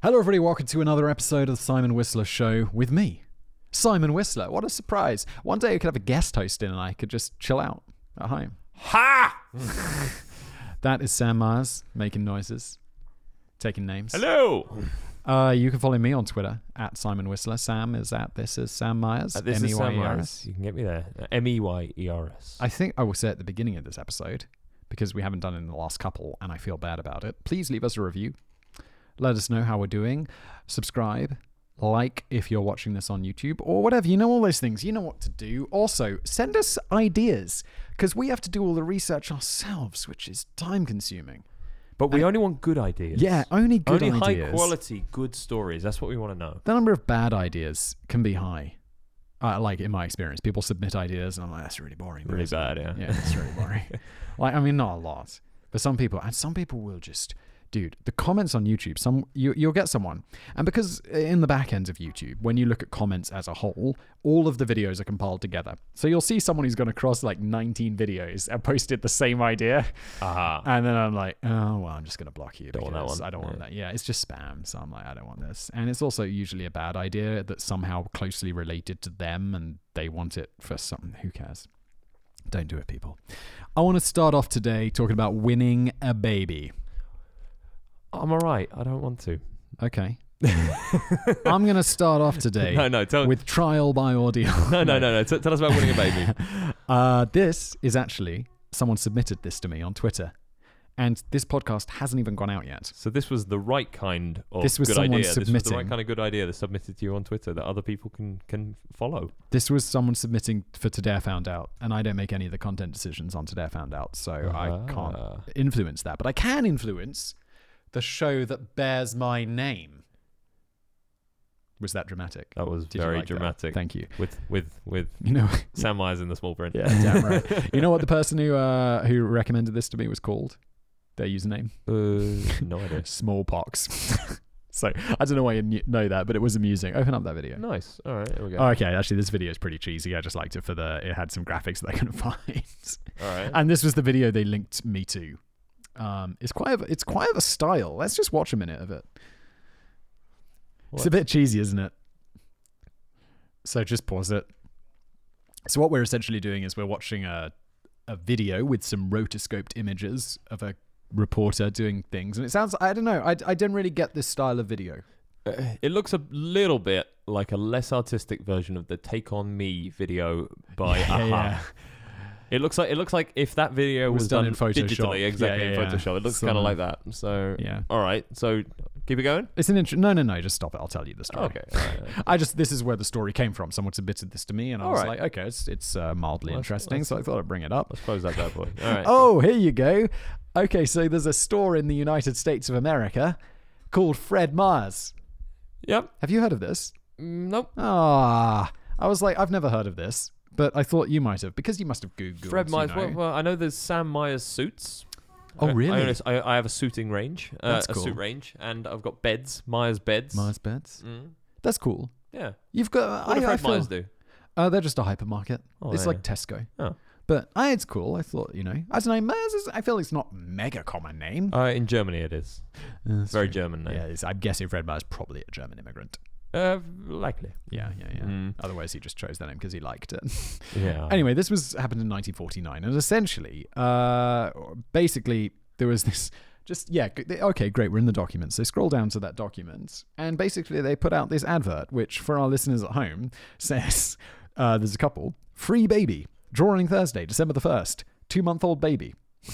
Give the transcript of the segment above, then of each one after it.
Hello, everybody. Welcome to another episode of the Simon Whistler Show with me, Simon Whistler. What a surprise. One day I could have a guest host in and I could just chill out at home. Ha! That is Sam Myers making noises, taking names. Hello! You can follow me on Twitter at Simon Whistler. Sam is at This Is Sam Myers. This is Sam Myers. M-E-Y-E-R-S. You can get me there. M-E-Y-E-R-S. I think I will say at the beginning of this episode, because we haven't done it in the last couple and I feel bad about it, please leave us a review. Let us know how we're doing. Subscribe. Like if you're watching this on YouTube or whatever. You know all those things. You know what to do. Also, send us ideas because we have to do all the research ourselves, which is time consuming. But we only want good ideas. Yeah, only good ideas. ideas. High quality, good stories. That's what we want to know. The number of bad ideas can be high. Like in my experience, people submit ideas and I'm like, that's really boring. Really bad, yeah. Yeah, it's really boring. Like, I mean, not a lot. But some people will just... Dude, the comments on YouTube, you'll get someone. And because in the back end of YouTube, when you look at comments as a whole, all of the videos are compiled together. So you'll see someone who's gone across like 19 videos and posted the same idea. Uh-huh. And then I'm like, oh, well, I'm just going to block you. Don't want that one. I don't want that. Yeah, it's just spam. So I'm like, I don't want this. And it's also usually a bad idea that's somehow closely related to them and they want it for something. Who cares? Don't do it, people. I want to start off today talking about winning a baby. I'm all right. I don't want to. Okay. I'm going to start off today with trial by ordeal. No. Tell us about winning a baby. This is actually, someone submitted this to me on Twitter. And this podcast hasn't even gone out yet. So this was the right kind of this was good someone idea. Submitting. This was the right kind of good idea that's submitted to you on Twitter that other people can follow. This was someone submitting for Today I Found Out. And I don't make any of the content decisions on Today I Found Out. So I can't influence that. But I can influence... the show that bears my name. Was that dramatic? That was very dramatic. Thank you. With you know Sam Myers in the small print. Yeah, damn right. You know what the person who recommended this to me was called? Their username? No idea. Smallpox. So I don't know why you know that, but it was amusing. Open up that video. Nice. All right, here we go. Oh, okay, actually, this video is pretty cheesy. I just liked it it had some graphics that I couldn't find. All right. And this was the video they linked me to. It's quite of a style. Let's just watch a minute of it. What? It's a bit cheesy, isn't it? So just pause it. So what we're essentially doing is we're watching a video with some rotoscoped images of a reporter doing things, and it sounds, I don't know, I didn't really get this style of video. It looks a little bit like a less artistic version of the Take On Me video by Aha. Yeah. It looks like if that video was done in Photoshop. Digitally, exactly, in Photoshop. It looks kind of like that. So, yeah. All right. So, keep it going? It's an no, just stop it. I'll tell you the story. Okay. All right. This is where the story came from. Someone submitted this to me, and I was like, okay, it's mildly interesting, so I thought I'd bring it up. Let's close that bad boy. All right. Oh, here you go. Okay, so there's a store in the United States of America called Fred Meyer's. Yep. Have you heard of this? Nope. I was like, I've never heard of this. But I thought you might have, because you must have Googled. Fred Myers. You know. Well, I know there's Sam Myers suits. Oh, really? I have a suiting range. That's cool. A suit range. And I've got beds. Myers beds. Myers beds? Mm. That's cool. Yeah. You've got... What do Fred Myers do? They're just a hypermarket. Oh, it's yeah. like Tesco. Oh. But it's cool. I thought, I don't know. Myers is... I feel it's not a mega common name. In Germany it is. Very German name. Yeah, I'm guessing Fred Myers is probably a German immigrant. Likely. Yeah. Otherwise, he just chose that name because he liked it. Yeah. Anyway, this happened in 1949, and essentially, basically, there was this. Okay, great. We're in the documents. So scroll down to that document, and basically, they put out this advert, which for our listeners at home says, "There's a couple, free baby, drawing Thursday, December the 1st, 2-month-old baby,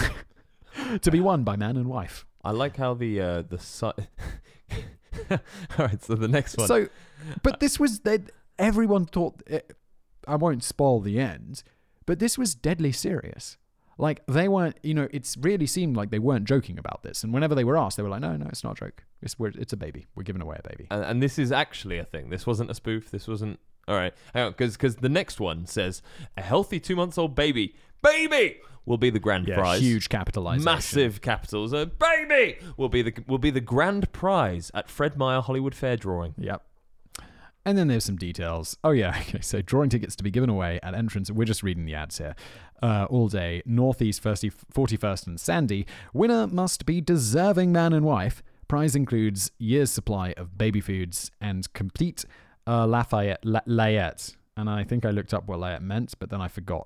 to be won by man and wife." I like how the site. All right, so the next one. So, but this was everyone thought. I won't spoil the end, but this was deadly serious. Like they weren't. It's really seemed like they weren't joking about this. And whenever they were asked, they were like, "No, it's not a joke. It's a baby. We're giving away a baby." And this is actually a thing. This wasn't a spoof. This wasn't. All right, hang on, because the next one says a healthy 2-month-old baby will be the grand prize. Huge capitalization. Massive capitals. A baby will be the grand prize at Fred Meyer Hollywood Fair drawing. Yep. And then there's some details. Oh yeah, okay. So drawing tickets to be given away at entrance. We're just reading the ads here. All day, Northeast 41st and Sandy. Winner must be deserving man and wife. Prize includes year's supply of baby foods and complete layette. And I think I looked up what layette meant, but then I forgot.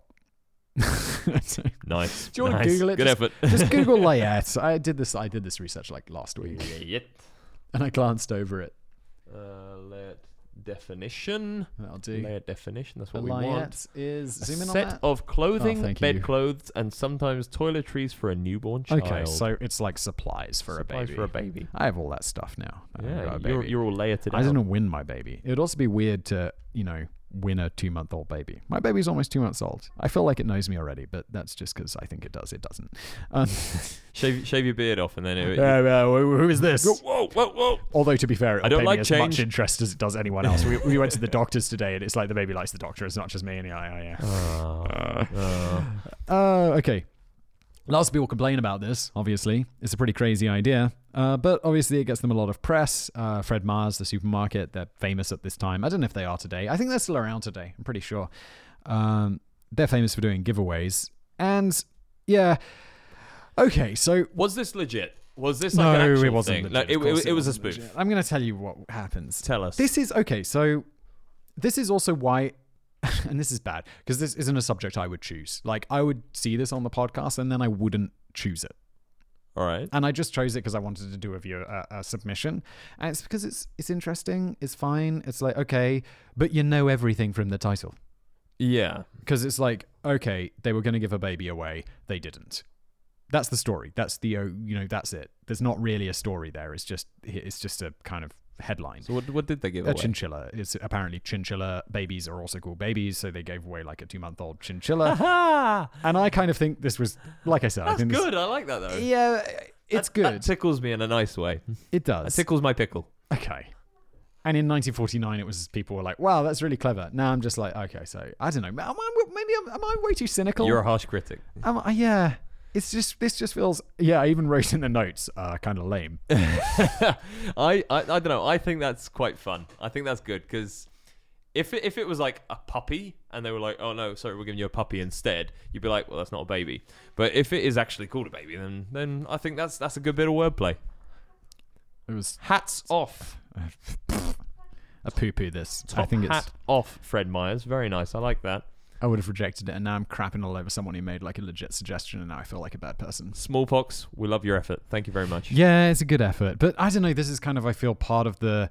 Nice. Do you want nice. to Google it? Good effort. Just Google layette. I did this research like last week, Layette. and I glanced over it. Layette definition. That'll do. Layette definition. That's A what we want. layette is A zoom in on set that. of clothing, thank you. bedclothes, and sometimes toiletries for a newborn child. Okay, so it's like supplies for Supplies a baby. for a baby. I have all that stuff now. I've got Yeah, a baby. you're all layered I out. didn't win my baby. It would also be weird to, win a 2-month-old baby. My baby's almost 2 months old. I feel like it knows me already, but that's just because I think it does. It doesn't. Shave your beard off and then Who is this? Whoa, whoa, whoa. Although, to be fair, I it'll don't pay like me as change. much interest as it does anyone else. We went to the doctors today, and it's like the baby likes the doctor as much as me. And okay. Lots of people complain about this, obviously. It's a pretty crazy idea. But obviously it gets them a lot of press. Fred Mars, the supermarket, they're famous at this time. I don't know if they are today. I think they're still around today. I'm pretty sure. They're famous for doing giveaways. And, yeah. Okay, so... Was this legit? Was this like an actual it wasn't thing? legit. Like, Of course it was a wasn't spoof. legit. I'm going to tell you what happens. Tell us. This is... Okay, so... This is also why... And this is bad, because this isn't a subject I would choose. Like, I would see this on the podcast, and then I wouldn't choose it. All right. And I just chose it because I wanted to do a submission. And it's because it's interesting. It's fine. It's like, okay, but you know everything from the title. Yeah. Because it's like, okay, they were going to give a baby away. They didn't. That's the story. That's that's it. There's not really a story there. It's just a kind of headline. So what did they give A away? chinchilla. It's apparently chinchilla babies are also called babies, so they gave away like a 2-month-old chinchilla. Aha! And I kind of think this was, like I said, That's I think good. I like that though. Yeah, it's good. That tickles me in a nice way. It That does. tickles my pickle. Okay. And in 1949, it was people were like, "Wow, that's really clever." Now I'm just like, okay, so I don't know. Am I way too cynical? You're a harsh critic. Yeah. This just feels. Yeah, I even wrote in the notes, kind of lame. I don't know. I think that's quite fun. I think that's good because if it was like a puppy and they were like, oh no, sorry, we're giving you a puppy instead, you'd be like, well, that's not a baby. But if it is actually called a baby, then I think that's a good bit of wordplay. It was Hats off. a poo-poo. This Top I think hat off, Fred Myers. Very nice. I like that. I would have rejected it, and now I'm crapping all over someone who made like a legit suggestion, and now I feel like a bad person. Smallpox. We love your effort. Thank you very much. Yeah, it's a good effort, but I don't know. This is kind of, I feel, part of the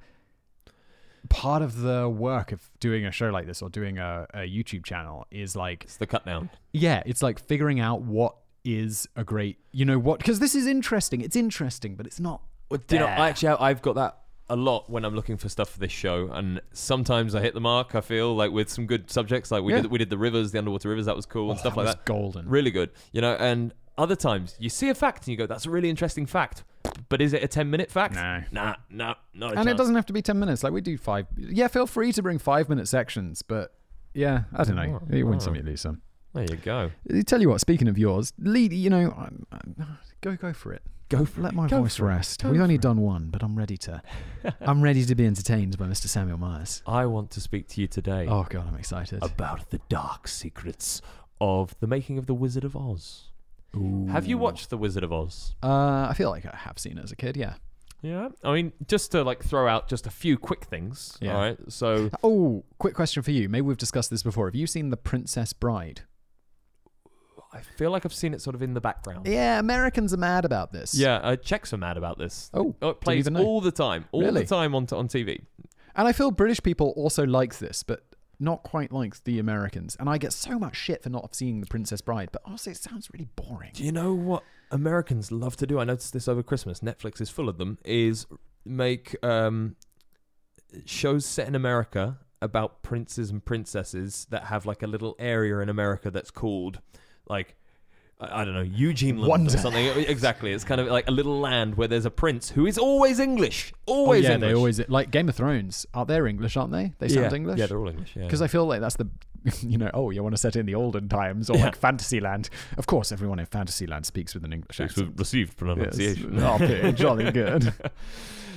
work of doing a show like this or doing a YouTube channel is like, It's the cut down. yeah, it's like figuring out what is a great, because this is interesting. It's interesting, but it's not. I've got that a lot when I'm looking for stuff for this show, and sometimes I hit the mark. I feel like with some good subjects, like we did the rivers, the underwater rivers, that was cool and stuff like that. Golden. Really good, and other times you see a fact and you go, "That's a really interesting fact," but is it a 10-minute fact? No. Nah, not a And chance. it doesn't have to be 10 minutes. Like we do 5. Yeah, feel free to bring 5-minute sections, but yeah, I don't know. You win some, you lose some. There you go. Tell you what, speaking of yours, lead, go for it. Let my voice rest. We've only done one, but I'm ready to be entertained by Mr. Samuel Myers. I want to speak to you today Oh god, I'm excited. about the dark secrets of the making of The Wizard of Oz. Ooh. Have you watched The Wizard of Oz? I feel like I have seen it as a kid, yeah. Yeah. I mean, just to throw out just a few quick things. Yeah. All right. So Oh, quick question for you. Maybe we've discussed this before. Have you seen The Princess Bride? I feel like I've seen it sort of in the background. Yeah, Americans are mad about this. Yeah, Czechs are mad about this. Oh, it plays even know. all the time. Really? The time on TV. And I feel British people also like this, but not quite like the Americans. And I get so much shit for not seeing The Princess Bride, but honestly, it sounds really boring. Do you know what Americans love to do? I noticed this over Christmas. Netflix is full of them. Is make shows set in America about princes and princesses that have like a little area in America that's called like, I don't know, Eugene Land Wonder. or something. Exactly. It's kind of like a little land where there's a prince who is always English. Always yeah, English. they always, like Game of Thrones. Are they English, aren't they? They sound English? Yeah, they're all English. Yeah. Because I feel like that's the, you want to set it in the olden times or like Fantasyland. Of course, everyone in Fantasyland speaks with an English accent. received pronunciation. Yes. Oh, jolly good.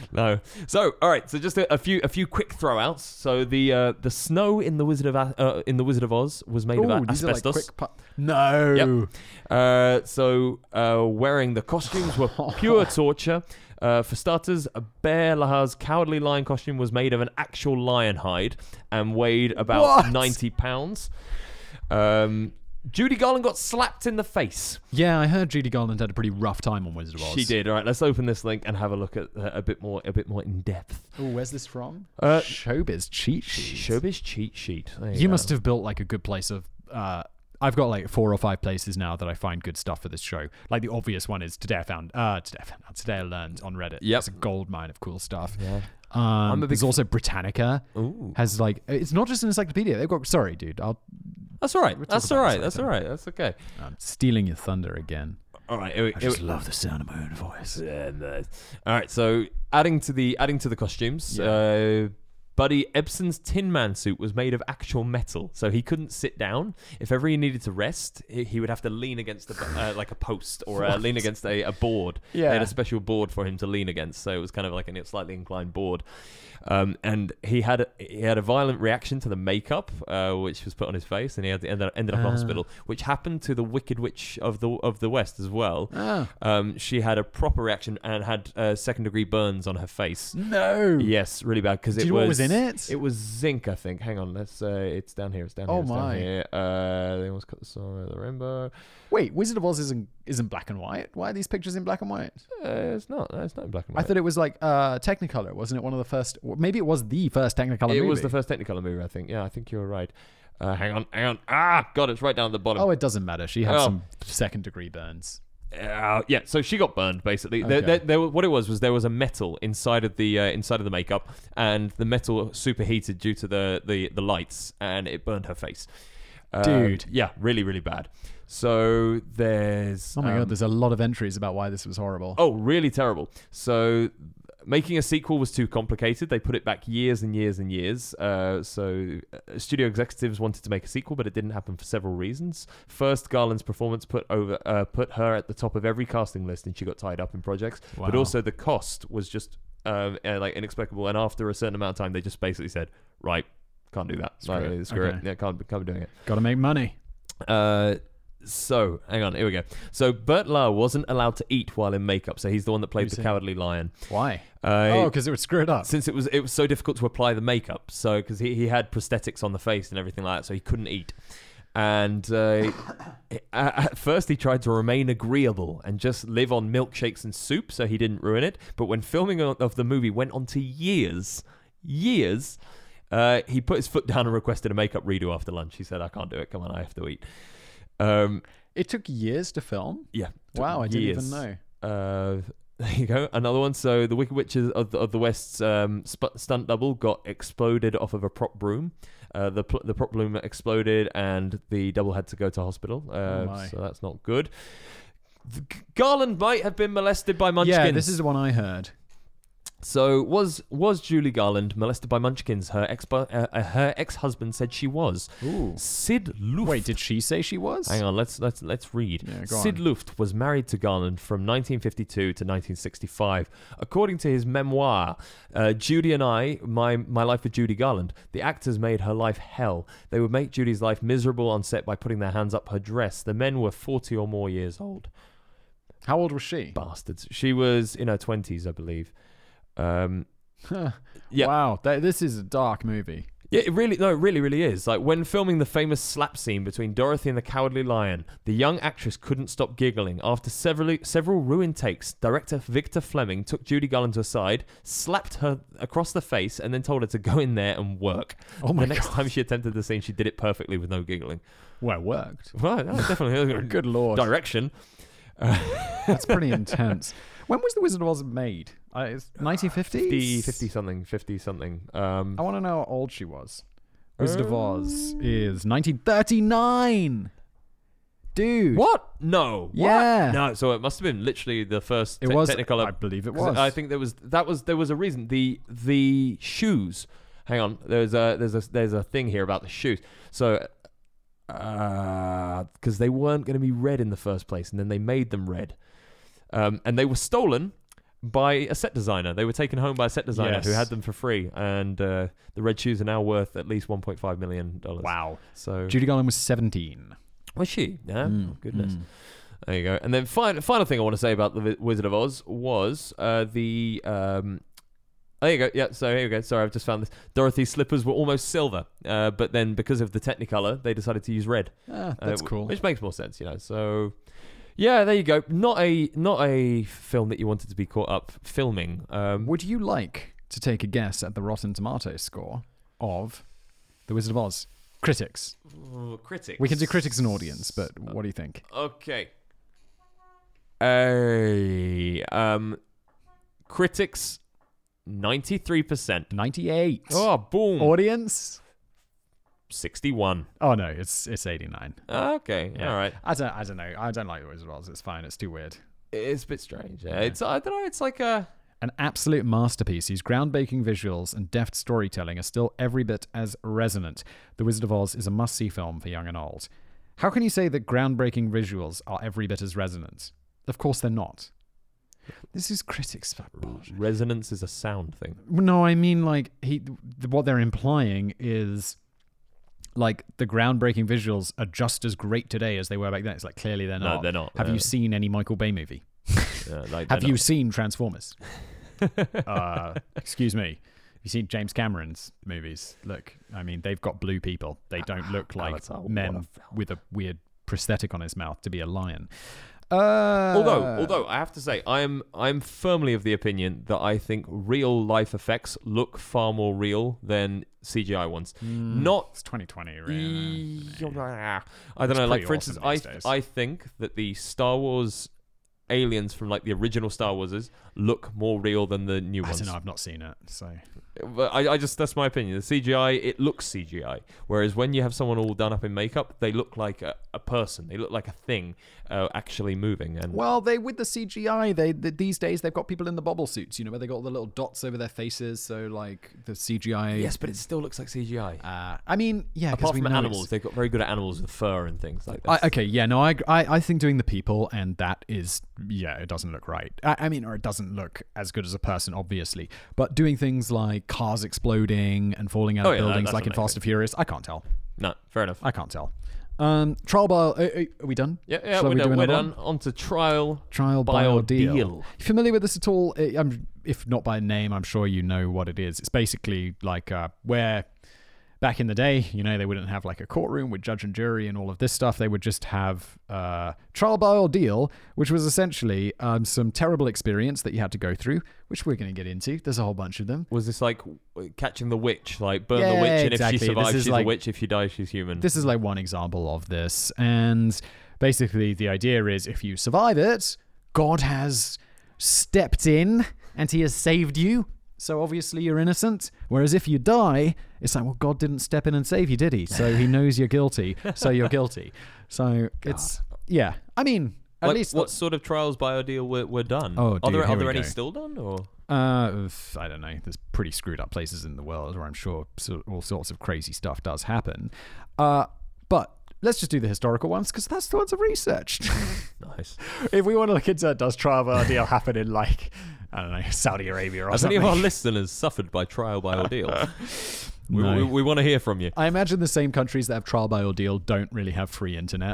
No. So, all right. So, just a few quick throwouts. So, the snow in the Wizard of Oz was made of these are like asbestos. quick no. Yep. Wearing the costumes were pure torture. For starters, Bear Lahar's Cowardly Lion costume was made of an actual lion hide and weighed about 90 pounds. Judy Garland got slapped in the face. Yeah, I heard Judy Garland had a pretty rough time on Wizard of Oz. She did. All right, let's open this link and have a look at a bit more in depth. Oh, where's this from? Showbiz cheat sheet. Showbiz cheat sheet. You must have built like a good place of. I've got like 4 or 5 places now that I find good stuff for this show. Like the obvious one is Today I Learned on Reddit. Yep. It's a gold mine of cool stuff. Yeah. There's also Britannica. Ooh. Has like it's not just an encyclopedia. They've got sorry, dude. That's all right. We'll talk That's about all this right. That's later. all right. That's okay. I'm stealing your thunder again. All right. I just love the sound of my own voice. Yeah, nice. All right. So adding to the costumes, Buddy Ebsen's Tin Man suit was made of actual metal, so he couldn't sit down. If ever he needed to rest, he would have to lean against like a post or lean against a board. Yeah. They had a special board for him to lean against, so it was kind of like a slightly inclined board. And he had a violent reaction to the makeup, which was put on his face, and he ended up in hospital, which happened to the Wicked Witch of the West as well. She had a proper reaction and had 2nd-degree burns on her face. No. Yes, really bad because Do you know what was in it? It was zinc, I think. Hang on, let's it's down here. It's down here. Oh it's my! Down here. They almost cut the song of the rainbow. Wait, Wizard of Oz isn't black and white. Why are these pictures in black and white? It's not. No, it's not in black and white. I thought it was like Technicolor. Wasn't it one of the first? Maybe it was the first Technicolor movie. It was the first Technicolor movie, I think. Yeah, I think you're right. Hang on. Ah, God, it's right down at the bottom. Oh, it doesn't matter. She had some 2nd-degree burns. Yeah, so she got burned basically. Okay. What it was there was a metal inside of the makeup, and the metal superheated due to the lights, and it burned her face. Dude, yeah, really, really bad. So there's oh my god, there's a lot of entries about why this was horrible. Oh, really terrible. So making a sequel was too complicated. They put it back years and years and years. So studio executives wanted to make a sequel, but it didn't happen for several reasons. First, Garland's performance put her at the top of every casting list, and she got tied up in projects. Wow. But also the cost was just like inexplicable. And after a certain amount of time, they just basically said, "Right, can't do that. Screw it. Yeah, can't be doing it. Got to make money." So, hang on, here we go. So, Bert Lahr wasn't allowed to eat while in makeup, so he's the one that played the Cowardly Lion. Why? Because it would screw it up. Since it was so difficult to apply the makeup, so because he had prosthetics on the face and everything like that, so he couldn't eat. And at first he tried to remain agreeable and just live on milkshakes and soup, so he didn't ruin it. But when filming of the movie went on to years, he put his foot down and requested a makeup redo after lunch. He said, "I can't do it. Come on, I have to eat." It took years to film. Yeah. Wow, I didn't even know. There you go. Another one. So the Wicked Witches of the West's stunt double got exploded off of a prop broom. The prop broom exploded, and the double had to go to hospital. So that's not good. Garland might have been molested by Munchkins. Yeah, this is the one I heard. So was Julie Garland molested by Munchkins? Her ex-husband said she was. Ooh. Sid Luft. Wait, did she say she was? Hang on, let's read. Yeah, go Sid on. Luft was married to Garland from 1952 to 1965. According to his memoir, Judy and I, my life with Judy Garland, the actors made her life hell. They would make Judy's life miserable on set by putting their hands up her dress. The men were 40 or more years old. How old was she? Bastards. She was in her 20s, I believe. Yeah. Wow, this is a dark movie. Yeah, it really is. Like when filming the famous slap scene between Dorothy and the Cowardly Lion, the young actress couldn't stop giggling. After several ruined takes, director Victor Fleming took Judy Garland to her side, slapped her across the face, and then told her to go in there and work. Oh my The next God. time she attempted the scene, she did it perfectly with no giggling. Well, it worked. Well, no, definitely. Good lord. Direction. That's pretty intense. When was The Wizard of Oz made? 1950s? 50 something. I want to know how old she was. Wizard of Oz is 1939. Dude. What? No. Yeah. What? No. So it must have been literally the first. It was. Technicolor. I believe it 'Cause was. I think there was a reason. The shoes. Hang on. There's a thing here about the shoes. So because they weren't going to be red in the first place, and then they made them red, and they were stolen. by a set designer. They were taken home by a set designer who had them for free, and the red shoes are now worth at least $1.5 million. Wow. So Judy Garland was 17. Was she? Yeah. Oh, goodness. There you go. And then final thing I want to say about the Wizard of Oz was the. There you go. Yeah, so here we go. Sorry, I've just found this. Dorothy's slippers were almost silver, but then because of the Technicolor, they decided to use red. That's cool. Which makes more sense, So, yeah, there you go. Not a film that you wanted to be caught up filming. Would you like to take a guess at the Rotten Tomatoes score of The Wizard of Oz? Critics. Critics. We can do critics and audience, but what do you think? Okay. Critics, 93%. 98. Oh, boom. Audience? 61. Oh no, it's 89. Okay, Yeah. all right. I don't know. I don't like The Wizard of Oz. It's fine. It's too weird. It's a bit strange. Yeah. It's I don't know. It's like a An absolute masterpiece whose groundbreaking visuals and deft storytelling are still every bit as resonant. The Wizard of Oz is a must-see film for young and old. How can you say that groundbreaking visuals are every bit as resonant? Of course they're not. This is critics. resonance is a sound thing. No, I mean like what they're implying is like the groundbreaking visuals are just as great today as they were back then. It's like clearly they're not. No, they're not. Have you seen any Michael Bay movie? Have you seen Transformers? Excuse me. Have you seen James Cameron's movies? Look, I mean, they've got blue people. They don't look like men with a weird prosthetic on his mouth to be a lion. Although I have to say, I'm firmly of the opinion that I think real life effects look far more real than CGI ones. Not it's 2020. Right? I don't know. Like for awesome instance, I think that the Star Wars aliens from like the original Star Warses look more real than the new ones. I don't know. I've not seen it, so. But I just that's my opinion. The CGI, it looks CGI, whereas when you have someone all done up in makeup, they look like a person. They look like a thing actually moving. And well, they with the CGI, these days they've got people in the bobble suits, where they got all the little dots over their faces. So like the CGI. Yes, but it still looks like CGI. I mean, yeah. Apart from animals, they've got very good at animals with fur and things like that. I think doing the people and that is it doesn't look right. I mean, or it doesn't look as good as a person, obviously. But doing things like cars exploding and falling out of buildings, like in Fast and Furious, I can't tell. No, fair enough. I can't tell. Trial by... Are we done? Yeah, we're done. On to Trial by Ordeal. You familiar with this at all? If not by name, I'm sure you know what it is. It's basically like where... Back in the day, they wouldn't have like a courtroom with judge and jury and all of this stuff. They would just have trial by ordeal, which was essentially some terrible experience that you had to go through, which we're going to get into. There's a whole bunch of them. Was this like catching the witch? Like burn the witch, and exactly. If she survives, she's a witch. If she dies, she's human. This is like one example of this. And basically the idea is if you survive it, God has stepped in and he has saved you. So obviously you're innocent. Whereas if you die, it's like, well, God didn't step in and save you, did he? So he knows you're guilty. So you're guilty. So it's, yeah. I mean, at least... What sort of trials by ordeal were done? Oh, dude, are there any still done? Or I don't know. There's pretty screwed up places in the world where I'm sure all sorts of crazy stuff does happen. But let's just do the historical ones because that's the ones I've researched. Nice. If we want to look into does trial by ordeal happen in like... I don't know, Saudi Arabia or something. Have any of our listeners suffered by trial by ordeal? No. We want to hear from you. I imagine the same countries that have trial by ordeal don't really have free internet.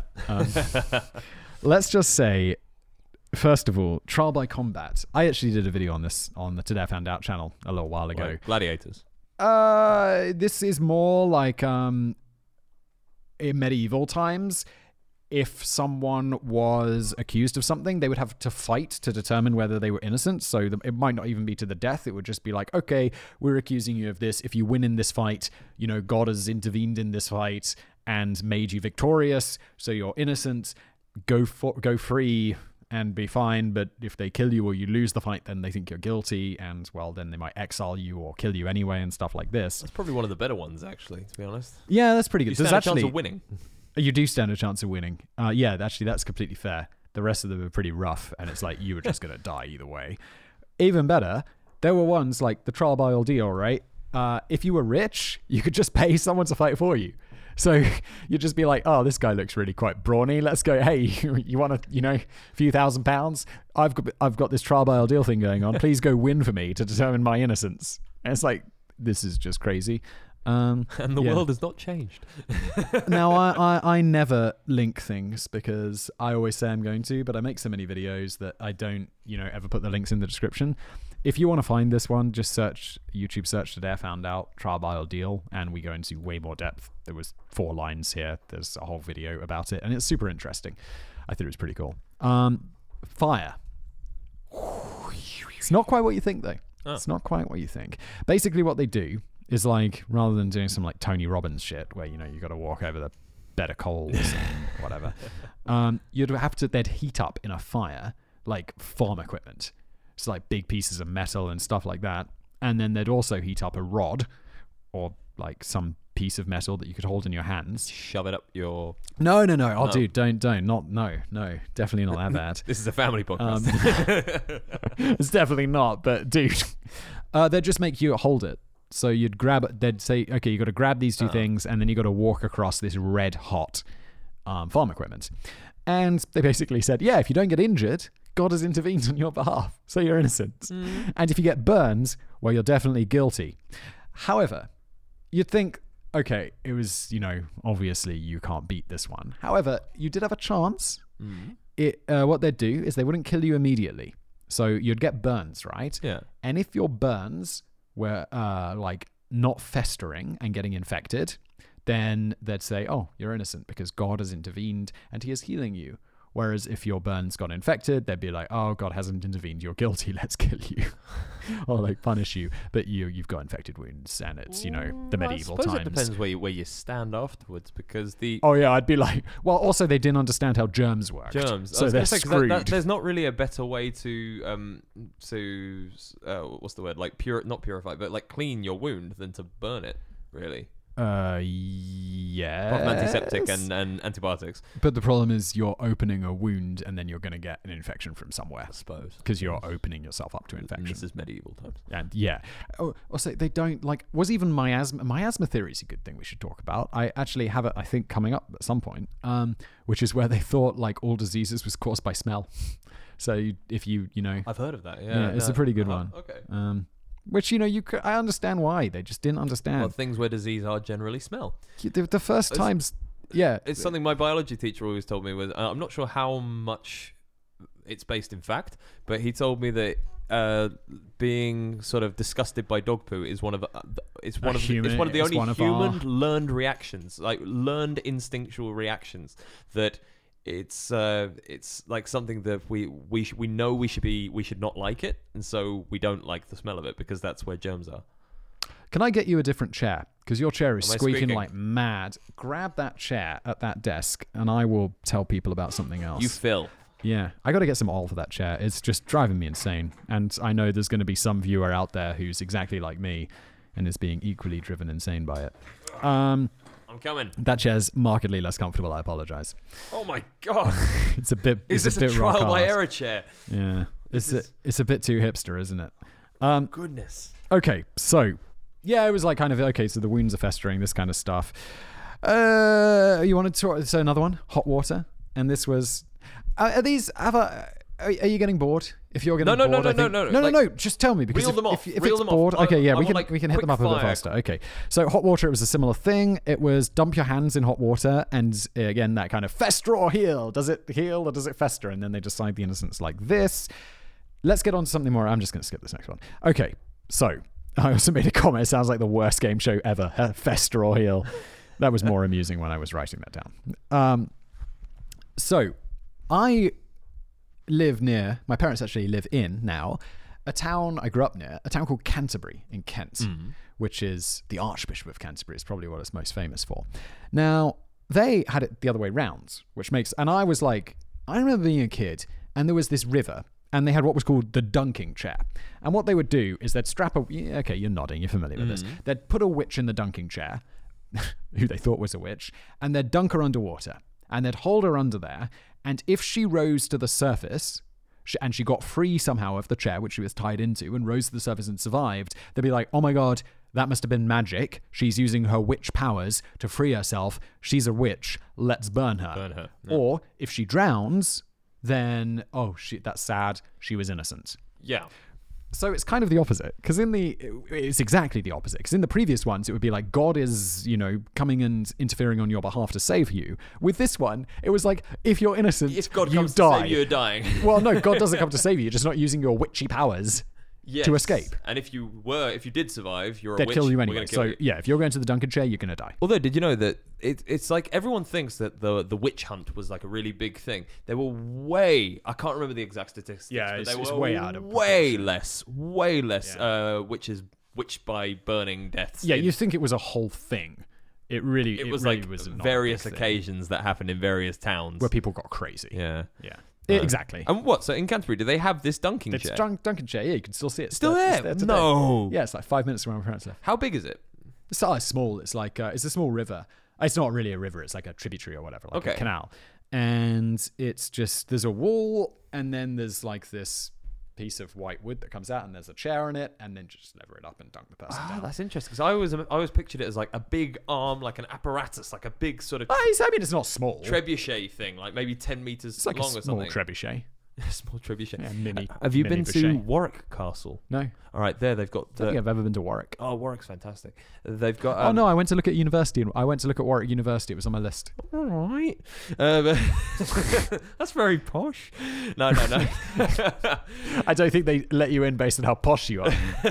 Let's just say, first of all, trial by combat. I actually did a video on this on the Today I Found Out channel a little while ago. Like gladiators. This is more like in medieval times. If someone was accused of something, they would have to fight to determine whether they were innocent. So it might not even be to the death. It would just be like, okay, we're accusing you of this. If you win in this fight, God has intervened in this fight and made you victorious. So you're innocent. Go free and be fine. But if they kill you or you lose the fight, then they think you're guilty. And, well, then they might exile you or kill you anyway and stuff like this. That's probably one of the better ones, actually, to be honest. Yeah, that's pretty good. You stand a chance of winning. You do stand a chance of winning. Actually, that's completely fair. The rest of them are pretty rough, and it's like you were just going to die either way. Even better, there were ones like the trial by ordeal, right? If you were rich, you could just pay someone to fight for you. So you'd just be like, oh, this guy looks really quite brawny. Let's go. Hey, you want a few £1,000s? I've got this trial by ordeal thing going on. Please go win for me to determine my innocence. And it's like, this is just crazy. And the world has not changed. Now, I never link things because I always say I'm going to, but I make so many videos that I don't, ever put the links in the description. If you want to find this one, just YouTube search Today I Found Out Trial by Ordeal, and we go into way more depth. There was 4 lines here. There's a whole video about it, and it's super interesting. I thought it was pretty cool. Fire. It's not quite what you think, though. Oh. It's not quite what you think. Basically, what they do is like, rather than doing some like Tony Robbins shit where, you got to walk over the bed of coals and whatever, they'd heat up in a fire like farm equipment. So like big pieces of metal and stuff like that. And then they'd also heat up a rod or like some piece of metal that you could hold in your hands. Shove it up your... No. Oh, dude, don't. No. Definitely not that bad. This is a family podcast. It's definitely not, but dude, they'd just make you hold it. So you'd grab it. They'd say, okay, you got to grab these 2 things, and then you got to walk across this red hot farm equipment. And they basically said, yeah, if you don't get injured, God has intervened on your behalf, so you're innocent. And if you get burned, well, you're definitely guilty. However, you'd think, okay, it was, obviously you can't beat this one. However, you did have a chance. What they'd do is they wouldn't kill you immediately. So you'd get burns, right? Yeah. And if your burns were like not festering and getting infected, then they'd say, oh, you're innocent because God has intervened and he is healing you. Whereas if your burns got infected, they'd be like, oh, God hasn't intervened, you're guilty, let's kill you. Or like punish you. But you've got infected wounds, and it's, the medieval times. I suppose it depends where you stand afterwards, because the... Oh yeah, I'd be like... Well, also they didn't understand how germs worked. So they're screwed. There's not really a better way to what's the word? Like not purify, but like clean your wound than to burn it, really. Yeah. Apart from antiseptic and antibiotics. But the problem is you're opening a wound and then you're going to get an infection from somewhere. I suppose. Because you're opening yourself up to infection. This is medieval times. And yeah. Oh, also, they don't was even miasma theory is a good thing we should talk about. I actually have it, I think, coming up at some point, which is where they thought like all diseases was caused by smell. So if you I've heard of that, yeah. It's a pretty good one. Okay. Which, I understand why. They just didn't understand. Well, things where disease are generally smell. The first times, yeah. It's something my biology teacher always told me. I'm not sure how much it's based in fact, but he told me that being sort of disgusted by dog poo is one of the only human learned reactions, like learned instinctual reactions that... It's like something that we know we should not like it, and so we don't like the smell of it because that's where germs are. Can I get you a different chair? Because your chair is squeaking like mad. Grab that chair at that desk, and I will tell people about something else. You fill. Yeah, I got to get some oil for that chair. It's just driving me insane, and I know there's going to be some viewer out there who's exactly like me, and is being equally driven insane by it. I'm coming. That chair's markedly less comfortable. I apologize. Oh my god! It's a bit. Is this a trial by error chair? Yeah, it's a bit too hipster, isn't it? Goodness. Okay, so yeah, it was like kind of okay. So the wounds are festering, this kind of stuff. You wanted to so another one, hot water, and this was. Are these? Are you getting bored? If you're getting bored, no. Just tell me, because if it's bored, okay, yeah, we can hit them up a bit faster. Okay, so hot water, it was a similar thing. It was dump your hands in hot water, and again that kind of fester or heal. Does it heal or does it fester? And then they decide the innocence like this. Let's get on to something more. I'm just going to skip this next one. Okay, so I also made a comment. It sounds like the worst game show ever. Fester or heal. That was more amusing when I was writing that down. So I live near, my parents actually live in now, a town I grew up near, a town called Canterbury in Kent, which is the Archbishop of Canterbury is probably what it's most famous for. Now, they had it the other way round, which makes, and I was like, I remember being a kid, and there was this river, and they had what was called the dunking chair. And what they would do is they'd strap okay, you're nodding, you're familiar with this. They'd put a witch in the dunking chair, who they thought was a witch, and they'd dunk her underwater, and they'd hold her under there. And if she rose to the surface, and she got free somehow of the chair, which she was tied into, and rose to the surface and survived, they'd be like, oh my God, That must have been magic. She's using her witch powers to free herself. She's a witch. Let's burn her. Burn her. Yeah. Or if she drowns, then, that's sad. She was innocent. Yeah. So it's kind of the opposite, because it's exactly the opposite. Because in the previous ones, it would be like God is, coming and interfering on your behalf to save you. With this one, it was like, if you're innocent, If God you comes die. to save you, you're dying. Well, no, God doesn't come to save you. You're just not using your witchy powers Yes. to escape. And if you did survive, you're a They'd witch. kill you we're anyway. gonna kill So you. yeah, if you're going to the Duncan chair, you're going to die. Although, did you know that it's like everyone thinks that the witch hunt was like a really big thing. They were I can't remember the exact statistics. Yeah, but it's they were way out of way proportion. less witch by burning deaths. Yeah, you think it was a whole thing. It really was really like was not a various big thing, occasions that happened in various towns. where people got crazy. Yeah. Exactly. And what? So in Canterbury, do they have this dunking It's chair? Duncan chair. Yeah, you can still see it. Still It's there? today. No. Yeah, it's like 5 minutes from where my parents live. How big is it? It's small. It's like it's a small river. It's not really a river. It's like a tributary or whatever, like a Okay. canal. And it's just there's a wall, and then there's like this piece of white wood that comes out, and there's a chair on it, and then just lever it up and dunk the person down. That's interesting because I always pictured it as like a big arm, like an apparatus, like a big sort of I mean, it's not small. trebuchet thing, like maybe 10 meters It's like long a or small something. trebuchet. Small trebuchet. Yeah, mini. Have you mini been to trebuchet. Warwick Castle? No, All right, there they've got I don't think I've ever been to Warwick. Oh, Warwick's fantastic. They've got. Oh no, I went to look at university. I went to look at Warwick University. It was on my list. All right. That's very posh. No. I don't think they let you in based on how posh you are.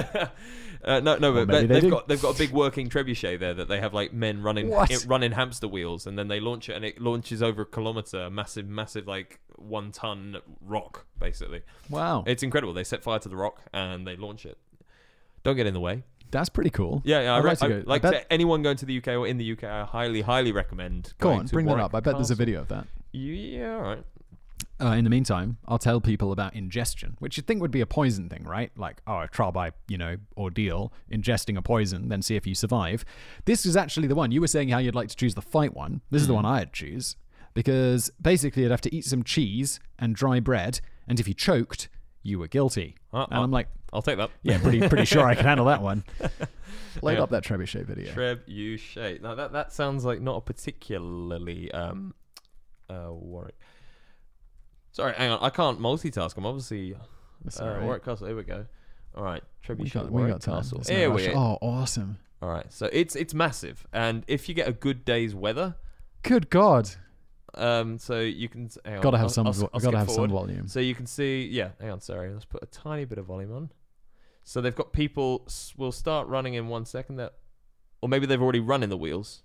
No, maybe but they do. they've got a big working trebuchet there that they have like men running What? running hamster wheels, and then they launch it, and it launches over a kilometer, massive like 1 ton rock basically. Wow, It's incredible. They set fire to the rock and they launch it. Don't get in the way. that's pretty cool. Yeah. I'd like to go. I bet- to anyone going to the UK or in the UK, I highly recommend. Go going on, to bring that Warwick up. I bet there's a Castle. video of that. Yeah, all right. In the meantime, I'll tell people about ingestion, which you'd think would be a poison thing, right? Like, a trial by, ordeal, ingesting a poison, then see if you survive. This is actually the one. You were saying how you'd like to choose the fight one. This is the one I'd choose. Because basically you'd have to eat some cheese and dry bread, and if you choked, you were guilty. And I'm like, I'll take that. yeah, pretty sure I can handle that one. Load up that trebuchet video. Trebuchet. Now that sounds like not a particularly Warwick. Sorry, hang on. I can't multitask. I'm obviously That's all right. Warwick Castle. Here we go. All right, We Trebuchet. got Warwick time. Castle. There's no Here rush. we go. Oh, awesome. All right, so it's massive, and if you get a good day's weather, Good God. so you can. Hang on, Gotta have I'll some. skip Gotta have some forward. volume. So you can see, yeah. Hang on, sorry. Let's put a tiny bit of volume on. So they've got people. Will start running in 1 second. Or maybe they've already run in the wheels.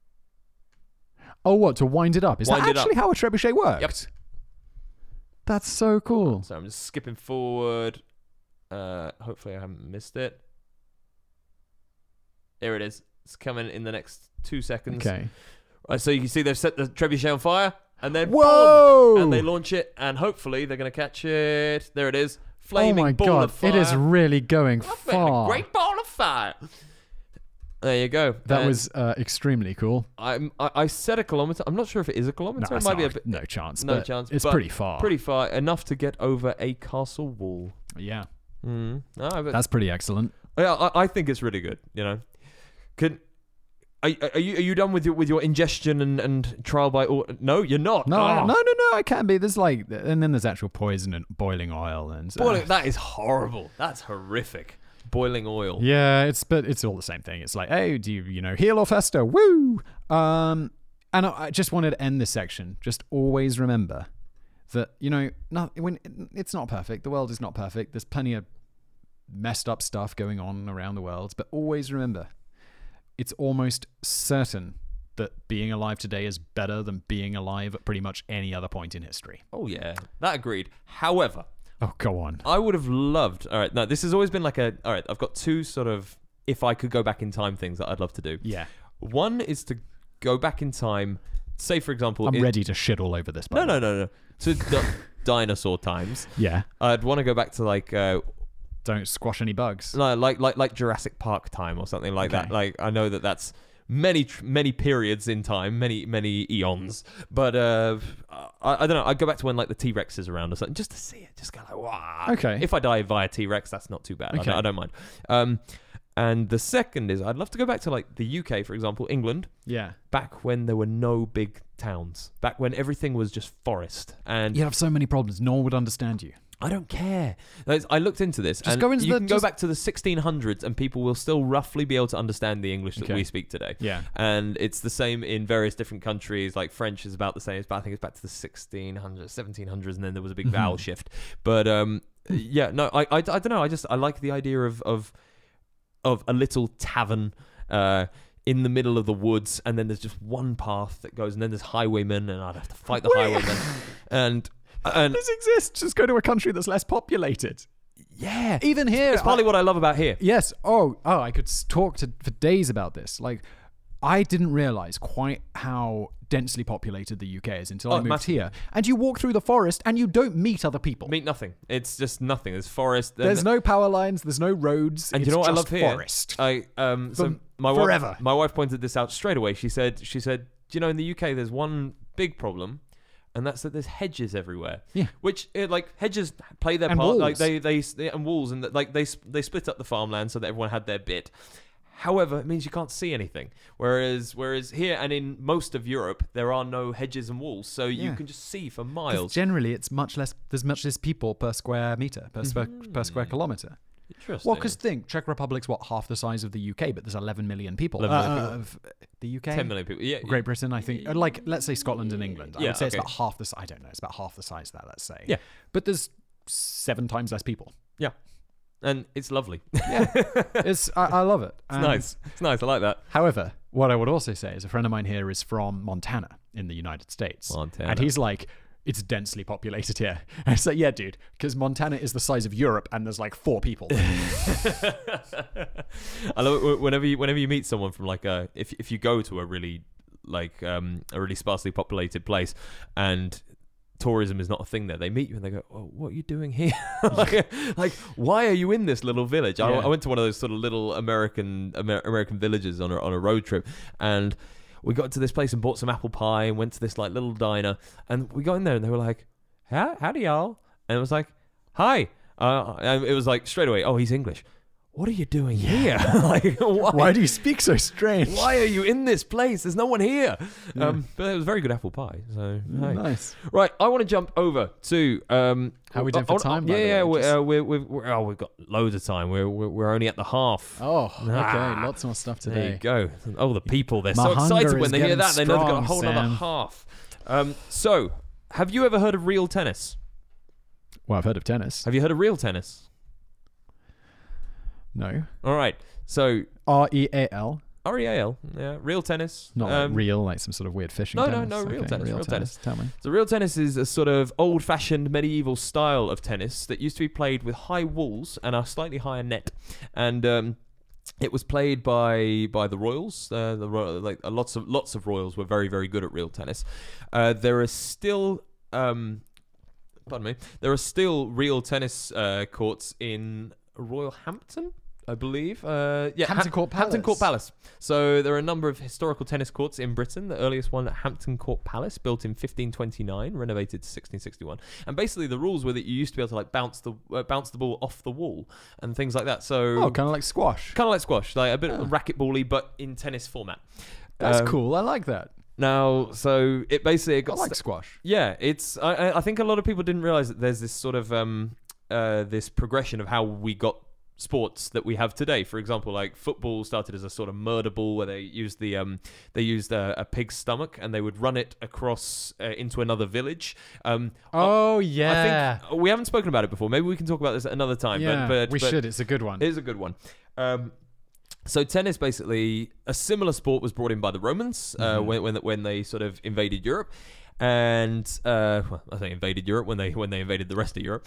Oh, what, to wind it up? Is Wind that it up. actually how a trebuchet worked? Yep. That's so cool. So I'm just skipping forward. Hopefully I haven't missed it. There it is. It's coming in the next 2 seconds. Okay. Right, so you can see they've set the trebuchet on fire, and then Whoa! boom, and they launch it, and hopefully they're going to catch it. There it is. Flaming oh my ball God. of fire. It is really going I've been far. a great ball of fire. There you go. That And was extremely cool. I said a kilometer. I'm not sure if it is a kilometer. No, It it's might be a not- bit. no chance. No but chance, It's but pretty far. Pretty far, enough to get over a castle wall. Yeah. No, but That's pretty excellent. yeah, I think it's really good. Are you done with your ingestion and trial by? No, you're not. No, Oh. no, I can be. There's and then there's actual poison and boiling oil and Boiling, that is horrible. That's horrific. Boiling oil. Yeah, but it's all the same thing. It's like, hey, do you heal or fester? Woo! And I just wanted to end this section. Just always remember that when it's not perfect. The world is not perfect. There's plenty of messed up stuff going on around the world. But always remember, it's almost certain that being alive today is better than being alive at pretty much any other point in history. Oh yeah, that agreed. However, Oh, go on. I would have loved. All right, now this has always been like all right, I've got two sort of if I could go back in time things that I'd love to do. Yeah. One is to go back in time. Say for example, I'm ready to shit all over this. No. To dinosaur times. Yeah. I'd want to go back to like. Don't squash any bugs. Like Jurassic Park time or something like that. Like I know that's many periods in time, many eons. But I don't know. I'd go back to when like the T-Rex is around or something, just to see it. Just go like, wow. Okay. If I die via T-Rex, that's not too bad. Okay. I don't mind. And the second is I'd love to go back to like the UK, for example, England, Yeah. back when there were no big towns, back when everything was just forest. And You'd have so many problems. No one would understand you. I don't care. I looked into this. Just and go into you the- can go just- back to the 1600s and people will still roughly be able to understand the English that Okay. we speak today. Yeah. And it's the same in various different countries. Like French is about the same. I think it's back to the 1600s, 1700s, and then there was a big vowel shift. But yeah, no, I don't know. I like the idea of a little tavern in the middle of the woods, and then there's just one path that goes, and then there's highwaymen, and I'd have to fight the highwaymen. And This exists. Just go to a country that's less populated. yeah, Even here. it's partly what I love about here. Yes. Oh, I could talk for days about this. Like, I didn't realize quite how densely populated the UK is until I moved massive. here. And you walk through the forest and you don't meet other people. Meet nothing. It's just nothing. There's forest. There's no power lines. There's no roads. And it's you know what I just love here? forest. So my forever. wife, my wife pointed this out straight away. She said, do you know, in the UK there's one big problem, and that's that there's hedges everywhere. Yeah. Which like hedges play their And part. walls. Like they and walls, and like they split up the farmland so that everyone had their bit. However, it means you can't see anything. Whereas here and in most of Europe, there are no hedges and walls, so you Yeah. can just see for 'Cause miles. generally, it's much less. There's much less people per square meter, per square kilometer. Interesting. Well, because think Czech Republic's half the size of the UK, but there's 11 million people. 11 million people. Of the UK, 10 million people. Yeah. Great Britain, I think. Like, let's say Scotland and England. I Yeah, would say it's okay. about half the. I don't know. It's about half the size of that. Let's say. Yeah. But there's 7 times less people. And it's lovely. I love it. It's nice. It's nice. I like that. However, what I would also say is a friend of mine here is from Montana in the United States. Montana. And he's like, it's densely populated here. And it's like, yeah, dude, because Montana is the size of Europe and there's like 4 people. I love it whenever you meet someone from like if you go to a really sparsely populated place and tourism is not a thing there, they meet you and they go, oh, what are you doing here? like why are you in this little village? Yeah. I went to one of those sort of little American villages on a road trip, and we got to this place and bought some apple pie and went to this like little diner, and we got in there and they were like, howdy y'all, and it was like, hi, and it was like straight away, oh, he's English. What are you doing here? Like, Why do you speak so strange? why are you in this place? There's no one here. But it was very good apple pie. So hey. Nice. Right, I want to jump over to How are we doing for time, by the Yeah, way? we've got loads of time. We're only at the half. Oh, okay. Ah. Lots more stuff There today. you go. Oh, the people, they're My so hunger excited is when they hear getting that. They know they've got a strong, whole other Sam. half. So, have you ever heard of real tennis? Well, I've heard of tennis. Have you heard of real tennis? No. All right. So, REAL. REAL, yeah, real tennis. Not like real, like some sort of weird fishing No, tennis. no, real tennis, real tennis. Tell me. So real tennis is a sort of old-fashioned medieval style of tennis that used to be played with high walls and a slightly higher net, and it was played by the royals. Lots of royals were very, very good at real tennis. There are still pardon me. There are still real tennis courts in Royalhampton, I believe. Hampton Court Palace. Hampton Court Palace. So there are a number of historical tennis courts in Britain. The earliest one at Hampton Court Palace, built in 1529, renovated to 1661. And basically the rules were that you used to be able to like bounce the ball off the wall and things like that. So kind of like squash. kind of like squash, like a bit of racquetball-y, but in tennis format. That's cool. I like that. Now, so it basically got I like squash. yeah, it's. I think a lot of people didn't realize that there's this sort of this progression of how we got sports that we have today. For example, like football started as a sort of murder ball where they used a pig's stomach and they would run it across into another village. Oh yeah. I think we haven't spoken about it before. Maybe we can talk about this at another time. Yeah, but we should. It's a good one. It is a good one. So tennis, basically, a similar sport was brought in by the Romans when they sort of invaded Europe, and well, I say invaded Europe when they invaded the rest of Europe.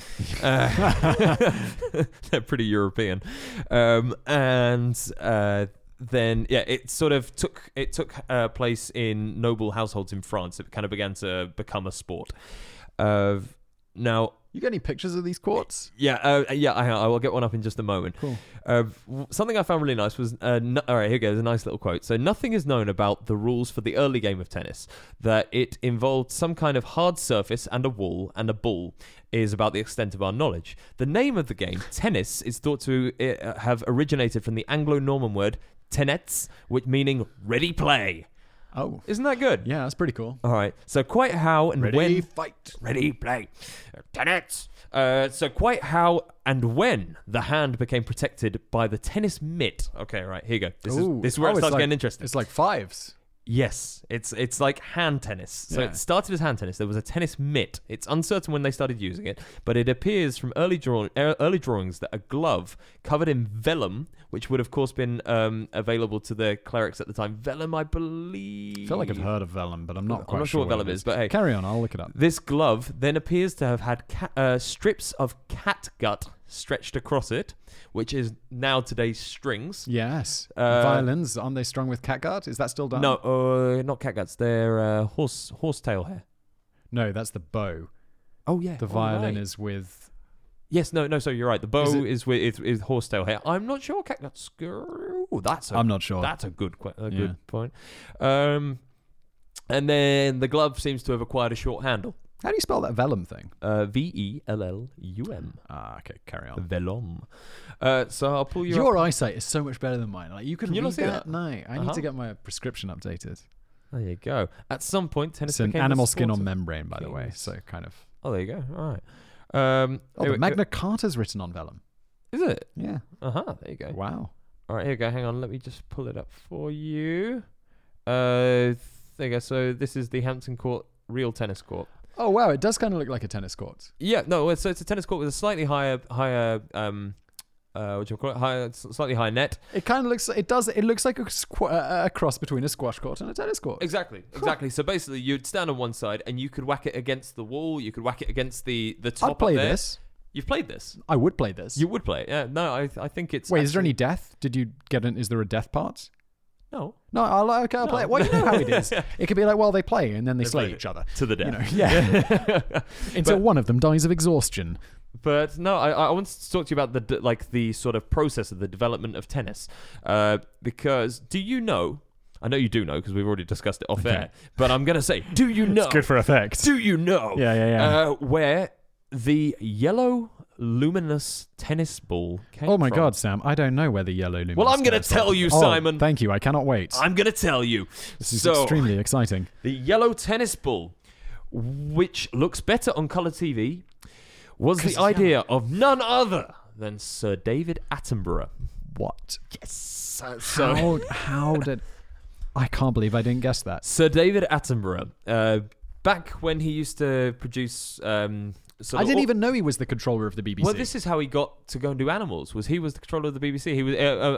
They're pretty European, and then yeah, it sort of took place in noble households in France. It kind of began to become a sport. Now, You got any pictures of these courts? I will get one up in just a moment. Cool. Something I found really nice was, all right, here goes, a nice little quote. So, nothing is known about the rules for the early game of tennis. That it involved some kind of hard surface and a wall and a ball is about the extent of our knowledge. The name of the game, tennis, is thought to have originated from the Anglo-Norman word tenets, which meaning ready play. Oh. Isn't that good? Yeah, that's pretty cool. All right. So quite how and Ready, when... fight. Ready, play. Tenets. So quite how and when the hand became protected by the tennis mitt. Okay, right. Here you go. This is where it starts getting interesting. It's like fives. Yes, it's like hand tennis. So Yeah. it started as hand tennis. There was a tennis mitt. It's uncertain when they started using it, but it appears from early drawings that a glove covered in vellum, which would of course been available to the clerics at the time. Vellum, I believe. I feel like I've heard of vellum, but I'm not quite I'm not sure what vellum is, but hey. Carry on, I'll look it up. This glove then appears to have had strips of catgut stretched across it, which is now today's strings. Yes. Violins, aren't they strung with catgut? Is that still done? No, not catguts. They're horsetail hair. No, that's the bow. Oh yeah, The violin is with... Yes, no. So you're right. The bow is with horsetail hair. I'm not sure catguts. Oh, I'm not sure. That's a good point. And then the glove seems to have acquired a short handle. How do you spell that vellum thing? Vellum. Ah, okay, carry on. Vellum. So I'll pull Your eyesight is so much better than mine. Like you can you read not see that? that? No, I need to get my prescription updated. There you go. At some point, tennis It's an became animal the skin sport on of membrane, by the way. kings. So kind of... Oh, there you go. All right. the Magna Carta's written on vellum. Is it? Yeah. There you go. Wow. All right, here you go. Hang on. Let me just pull it up for you. There you go. So this is the Hampton Court real tennis court. Oh, wow. It does kind of look like a tennis court. Yeah, no. So it's a tennis court with a slightly higher what do you call it? Slightly higher net. It kind of looks... It looks like a cross between a squash court and a tennis court. Exactly. So basically, you'd stand on one side and you could whack it against the wall. You could whack it against the top. I'd play up there. this. You've played this. I would play this. You would play it. Yeah. No, I think it's. Wait, is there any death? Did you get an... Is there a death part? No. No, I'll play it. Well, you know how it is. It could be like, well, they play and then they slay play each other. to the death. You know, yeah. Until one of them dies of exhaustion. But no, I wanted to talk to you about the sort of process of the development of tennis, because do you know? I know you do know because we've already discussed it off air. But I'm gonna say, do you know? It's good for effect. Do you know? Yeah. Where the yellow luminous tennis ball came Oh my from? God, Sam! I don't know where the yellow luminous. Well, I'm gonna tennis tell ball- you, Oh, Simon. Thank you. I cannot wait. I'm gonna tell you. This is extremely exciting. The yellow tennis ball, which looks better on colour TV, was the idea of none other than Sir David Attenborough. What? Yes. How did? I can't believe I didn't guess that. Sir David Attenborough, back when he used to produce... I didn't even know he was the controller of the BBC. Well, this is how he got to go and do Animals. He was the controller of the BBC. He was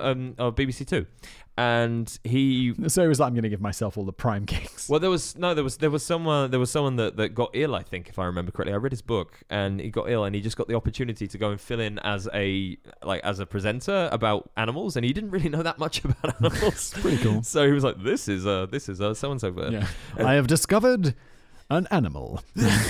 BBC Two, and he. So it was like, I'm going to give myself all the prime gigs. Well, there was someone that got ill. I think, if I remember correctly, I read his book, and he got ill, and he just got the opportunity to go and fill in as a presenter about animals, and he didn't really know that much about animals. Pretty cool. So he was like, "This is so and so." Yeah. I have discovered an animal.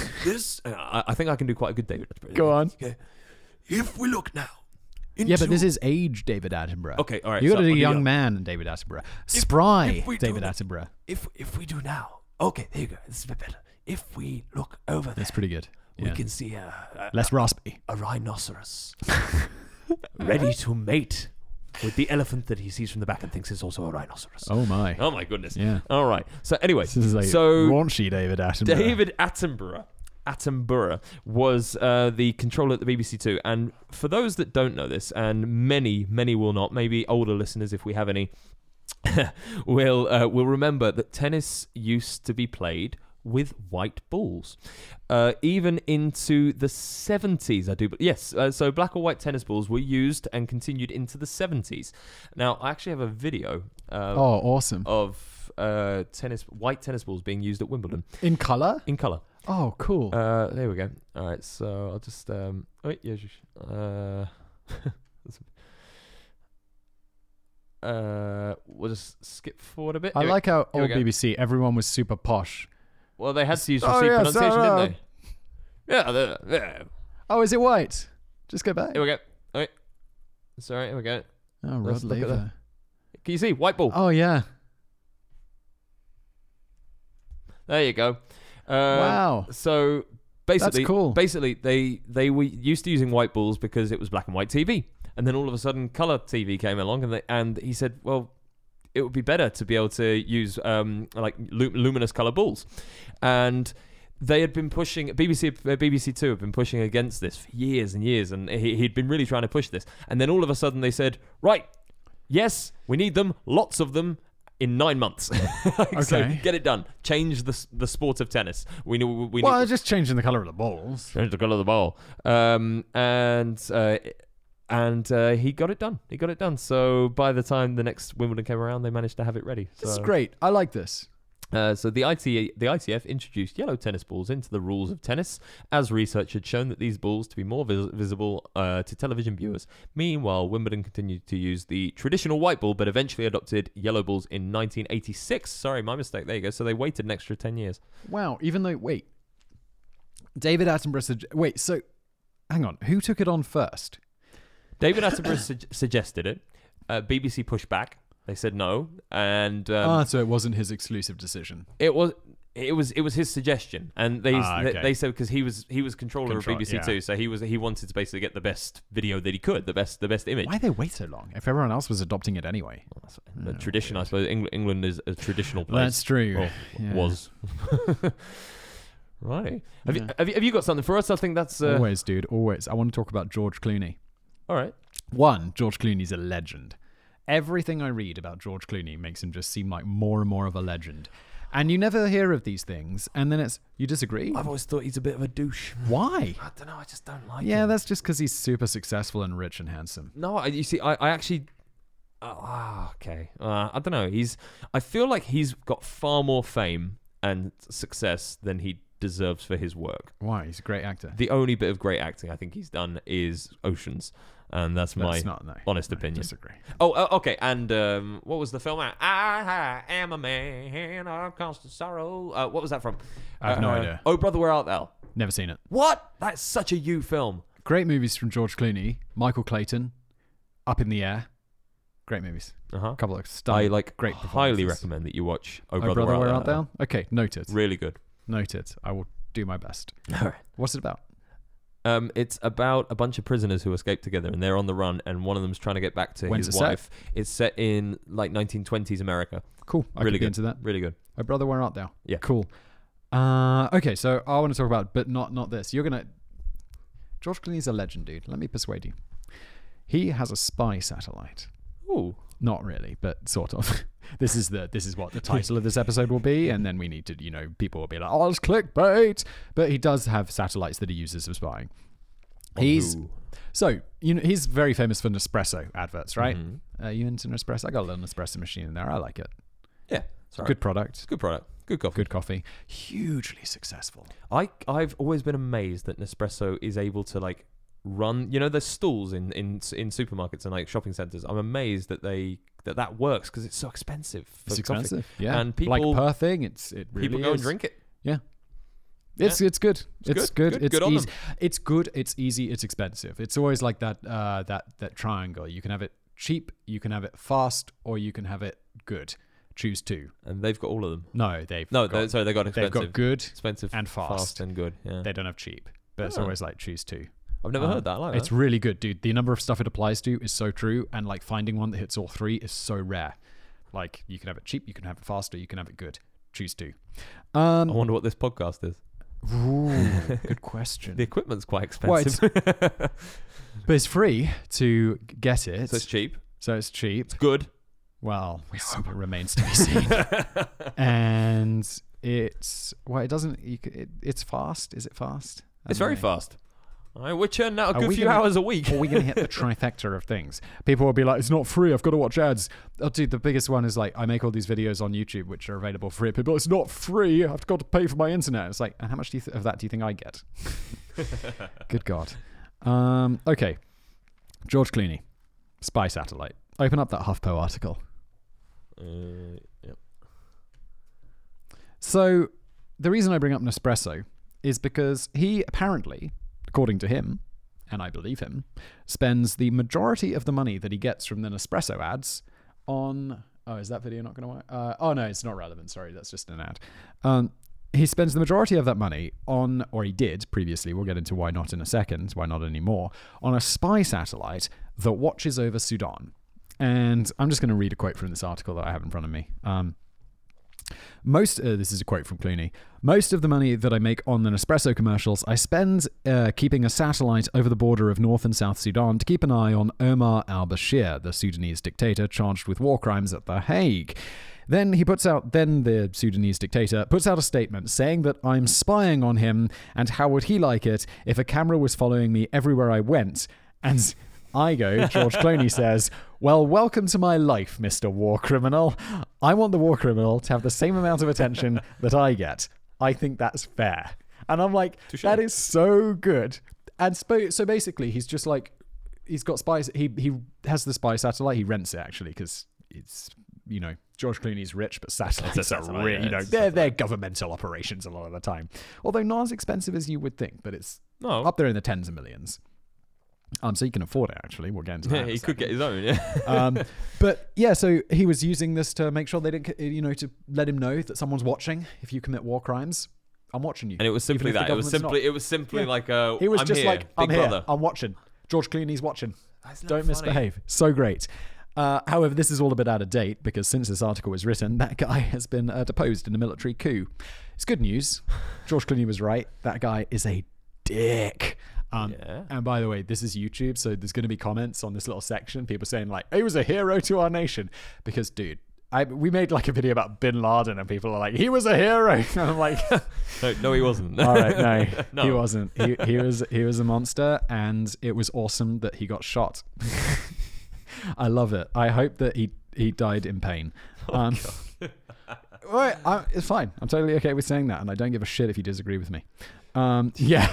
I think I can do quite a good David. Go on. Okay. If we look now. Yeah, but this is age David Attenborough. Okay, all right. You got so a young man, David Attenborough. Spry if David Attenborough. If we do now. Okay, there you go. This is a bit better. If we look over there, That's pretty good. we Yeah. can see Less raspy. a rhinoceros ready to mate with the elephant that he sees from the back and thinks is also a rhinoceros. Oh my. Oh my goodness. Yeah. All right. So anyway, This is like raunchy David Attenborough. David Attenborough was the controller at the BBC Two, and for those that don't know this, and many will not, maybe older listeners, if we have any, will remember that tennis used to be played with white balls, even into the 70s. I do, but yes. So black or white tennis balls were used and continued into the 70s. Now, I actually have a video. Oh, awesome. Of white tennis balls being used at Wimbledon In colour? in colour. Oh, cool. There we go. All right, so I'll just we'll just skip forward a bit. I like how here we old go. BBC, everyone was super posh. Well, they had to use Oh, receipt yeah, pronunciation, so, didn't they? Yeah, yeah. Oh, is it white? Just go back. Here we go. Wait. Sorry, here we go. Oh, Rod Let's look at Laver. Can you see? White ball. Oh, yeah. There you go. Wow. So basically, That's cool. Basically, they were used to using white balls because it was black and white TV, and then all of a sudden, color TV came along, and he said, well, it would be better to be able to use like luminous color balls, and they had been pushing BBC Two had been pushing against this for years and years, and he'd been really trying to push this, and then all of a sudden they said, right, yes, we need them, lots of them. In 9 months. So get it done. Change the sport of tennis. We Well, just changing the color of the balls. change the color of the ball. And he got it done. He got it done. So by the time the next Wimbledon came around, they managed to have it ready. This is great. I like this. So the ITF introduced yellow tennis balls into the rules of tennis, as research had shown that these balls to be more visible to television viewers. Meanwhile, Wimbledon continued to use the traditional white ball, but eventually adopted yellow balls in 1986. Sorry, my mistake. There you go. So they waited an extra 10 years. Wow. Even though, David Attenborough wait, so hang on. Who took it on first? David Attenborough suggested it. BBC pushed back. They said no, and so it wasn't his exclusive decision. it was his suggestion, and okay. they said because he was controller of BBC yeah. Two, so he wanted to basically get the best video that he could, the best image. Why they wait so long if everyone else was adopting it anyway? The tradition, I suppose. England is a traditional place. That's true. Well, Yeah. was. Right. Have you got something for us? I think that's Always, dude. Always. I want to talk about George Clooney. all right. One, George Clooney's a legend. Everything I read about George Clooney makes him just seem like more and more of a legend. And you never hear of these things, and then you disagree? I've always thought he's a bit of a douche. Why? I don't know. I just don't like him. Yeah, that's just because he's super successful and rich and handsome. No, you see, I actually. Okay. I don't know. I feel like he's got far more fame and success than he deserves for his work. Why? He's a great actor. The only bit of great acting I think he's done is Oceans, and that's my honest opinion. Disagree. Oh, okay. And what was the film? I am a man of constant sorrow. What was that from? I have no idea. Oh, Brother, Where Art Thou? Never seen it. What? That's such a you film. Great movies from George Clooney. Michael Clayton. Up in the Air. Great movies. Uh-huh. A couple of I stunning, like great highly performances. recommend that you watch Oh, Brother, Where Art Thou? Okay, noted. Really good. Noted. I will do my best. All right. What's it about? It's about a bunch of prisoners who escape together, and they're on the run, and one of them's trying to get back to When's his it set? wife. It's set in like 1920s America. Cool. I Really could get good. into that. Really good. Oh, Brother, Where Art Thou? Yeah. Cool. Okay, so I want to talk about, but not this. George Clooney's a legend, dude. Let me persuade you. He has a spy satellite. Ooh. Not really, but sort of. This is what the title of this episode will be, and then we need to, people will be like, "Oh, it's clickbait." But he does have satellites that he uses for spying. He's very famous for Nespresso adverts, right? Mm-hmm. You into Nespresso? I got a little Nespresso machine in there. I like it. Yeah. Sorry. Good product. Good product. Good coffee. Good coffee. Hugely successful. I've always been amazed that Nespresso is able to like run. There's stalls in supermarkets and like shopping centers. I'm amazed that that works because it's so expensive. It's for expensive, coffee. yeah. And people like per thing, it really people go is. and drink it. Yeah. It's good. It's good. It's Good on easy. them. It's good. It's easy. It's expensive. It's always like that. That triangle. You can have it cheap. You can have it fast, or you can have it good. Choose two. And they've got all of them. No, they've they got They've expensive. got good Expensive and fast. and good. Yeah. They don't have cheap, but it's Oh. always like choose two. I've never heard that. I like It's that. really good, dude. The number of stuff it applies to is so true, and like finding one that hits all three is so rare. Like you can have it cheap, you can have it fast, or you can have it good. Choose two. I wonder what this podcast is. Ooh, good question. The equipment's quite Well, expensive. but it's free to get it. So it's cheap. So it's cheap. It's good. Well, it remains to be seen. And it's it's fast. Is it fast? I It's don't very know. fast. All right, we're churning out a Are good we few gonna- hours a week. Are we going to hit the trifecta of things? People will be like, it's not free. I've got to watch ads. Oh, dude, the biggest one is like, I make all these videos on YouTube which are available free. People, it's not free. I've got to pay for my internet. It's like, and how much of that do you think I get? Good God. Okay. George Clooney, spy satellite. Open up that HuffPo article. Yep. So the reason I bring up Nespresso is because he apparently according to him, and I believe him, spends the majority of the money that he gets from the Nespresso ads on... Oh, is that video not going to work? Oh, no, it's not relevant. Sorry, that's just an ad. He spends the majority of that money on, or he did previously, we'll get into why not in a second, why not anymore, on a spy satellite that watches over Sudan. And I'm just going to read a quote from this article that I have in front of me. This is a quote from Clooney. Most of the money that I make on the Nespresso commercials, I spend keeping a satellite over the border of North and South Sudan to keep an eye on Omar al-Bashir, the Sudanese dictator charged with war crimes at The Hague. Then the Sudanese dictator puts out a statement saying that I'm spying on him and how would he like it if a camera was following me everywhere I went. And George Clooney says, well, welcome to my life, Mr. War Criminal. I want the war criminal to have the same amount of attention that I get. I think that's fair. And I'm like, Touché. That is so good. And so basically, he's just like, he's got spies. He has the spy satellite. He rents it, actually, because it's, George Clooney's rich, but satellites are really, they're governmental operations a lot of the time. Although not as expensive as you would think, but it's up there in the tens of millions. So you can afford it, actually. We'll get into that. Yeah, he could get his own, yeah. But yeah, so he was using this to make sure they didn't, to let him know that someone's watching. If you commit war crimes, I'm watching you. And it was simply that. It was simply like he was I'm just here, like, I'm big here, brother. I'm watching. George Clooney's watching. Don't funny? misbehave. So great. However, this is all a bit out of date because since this article was written, that guy has been deposed in a military coup. It's good news. George Clooney was right. That guy is a dick. And by the way, this is YouTube, so there's going to be comments on this little section. People saying like, he was a hero to our nation. Because, dude, we made like a video about Bin Laden and people are like, he was a hero. And I'm like, no, he wasn't. All right, no, he wasn't. He was a monster, and it was awesome that he got shot. I love it. I hope that he died in pain. It's fine. I'm totally okay with saying that, and I don't give a shit if you disagree with me. Yeah.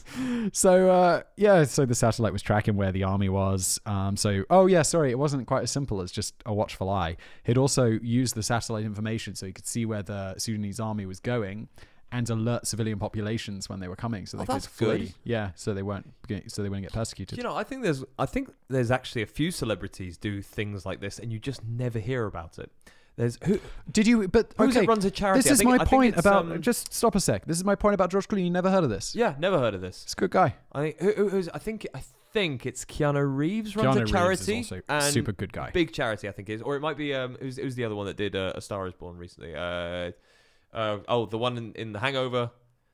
So the satellite was tracking where the army was. It wasn't quite as simple as just a watchful eye. He'd also used the satellite information so he could see where the Sudanese army was going and alert civilian populations when they were coming, so they could flee. Good. Yeah, so they wouldn't get persecuted. I think there's actually a few celebrities do things like this, and you just never hear about it. There's who did you? But who okay, runs a charity? This is my point about. Just stop a sec. This is my point about George Clooney. You never heard of this? Yeah, never heard of this. It's a good guy. I think it's Keanu Reeves runs a charity. Reeves is also and super good guy. Big charity, I think it is, or it might be. Who's the other one that did A Star Is Born recently? The one in The Hangover.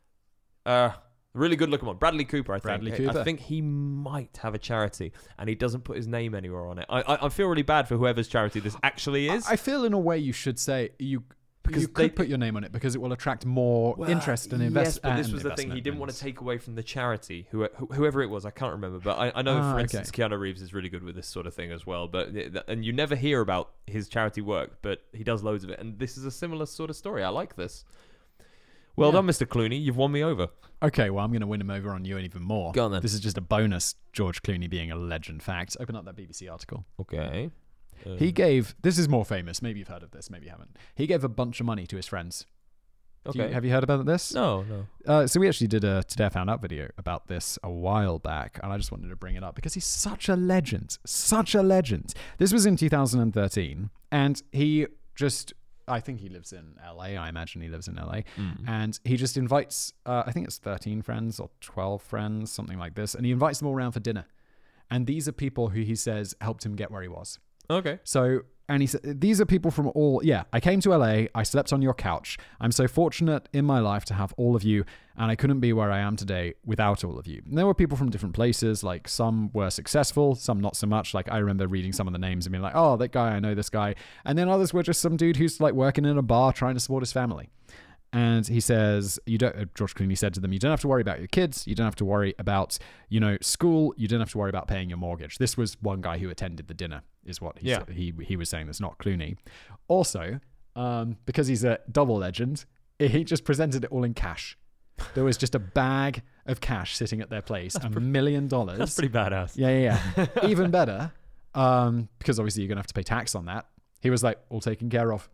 Really good looking one, Bradley Cooper. I think he might have a charity, and he doesn't put his name anywhere on it. I feel really bad for whoever's charity this actually is. I feel in a way you should say you could put your name on it because it will attract more interest and investment. Yes, but this was the thing. He didn't want to take away from the charity, whoever it was. I can't remember, but I know, for instance, Keanu Reeves is really good with this sort of thing as well. And you never hear about his charity work, but he does loads of it. And this is a similar sort of story. I like this. Well done, Mr. Clooney. You've won me over. Okay, well, I'm going to win him over on you even more. Go on then. This is just a bonus George Clooney being a legend fact. Open up that BBC article. Okay. He gave... This is more famous. Maybe you've heard of this. Maybe you haven't. He gave a bunch of money to his friends. Okay. Have you heard about this? No. So we actually did a Today I Found Out video about this a while back, and I just wanted to bring it up because he's such a legend. Such a legend. This was in 2013, and he just... I think he lives in LA. I imagine he lives in LA. And he just invites, I think it's 13 friends or 12 friends, something like this. And he invites them all around for dinner. And these are people who he says helped him get where he was. Okay. So, and he said, these are people from I came to LA. I slept on your couch. I'm so fortunate in my life to have all of you. And I couldn't be where I am today without all of you. And there were people from different places. Like some were successful, some not so much. Like I remember reading some of the names and being like, oh, that guy, I know this guy. And then others were just some dude who's like working in a bar trying to support his family. And he says, George Clooney said to them, you don't have to worry about your kids. You don't have to worry about, school. You don't have to worry about paying your mortgage. This was one guy who attended the dinner is what he said. He was saying. That's not Clooney. Also, because he's a double legend, he just presented it all in cash. There was just a bag of cash sitting at their place, $1 million. That's pretty badass. Yeah. Even better, because obviously you're going to have to pay tax on that. He was like, all taken care of.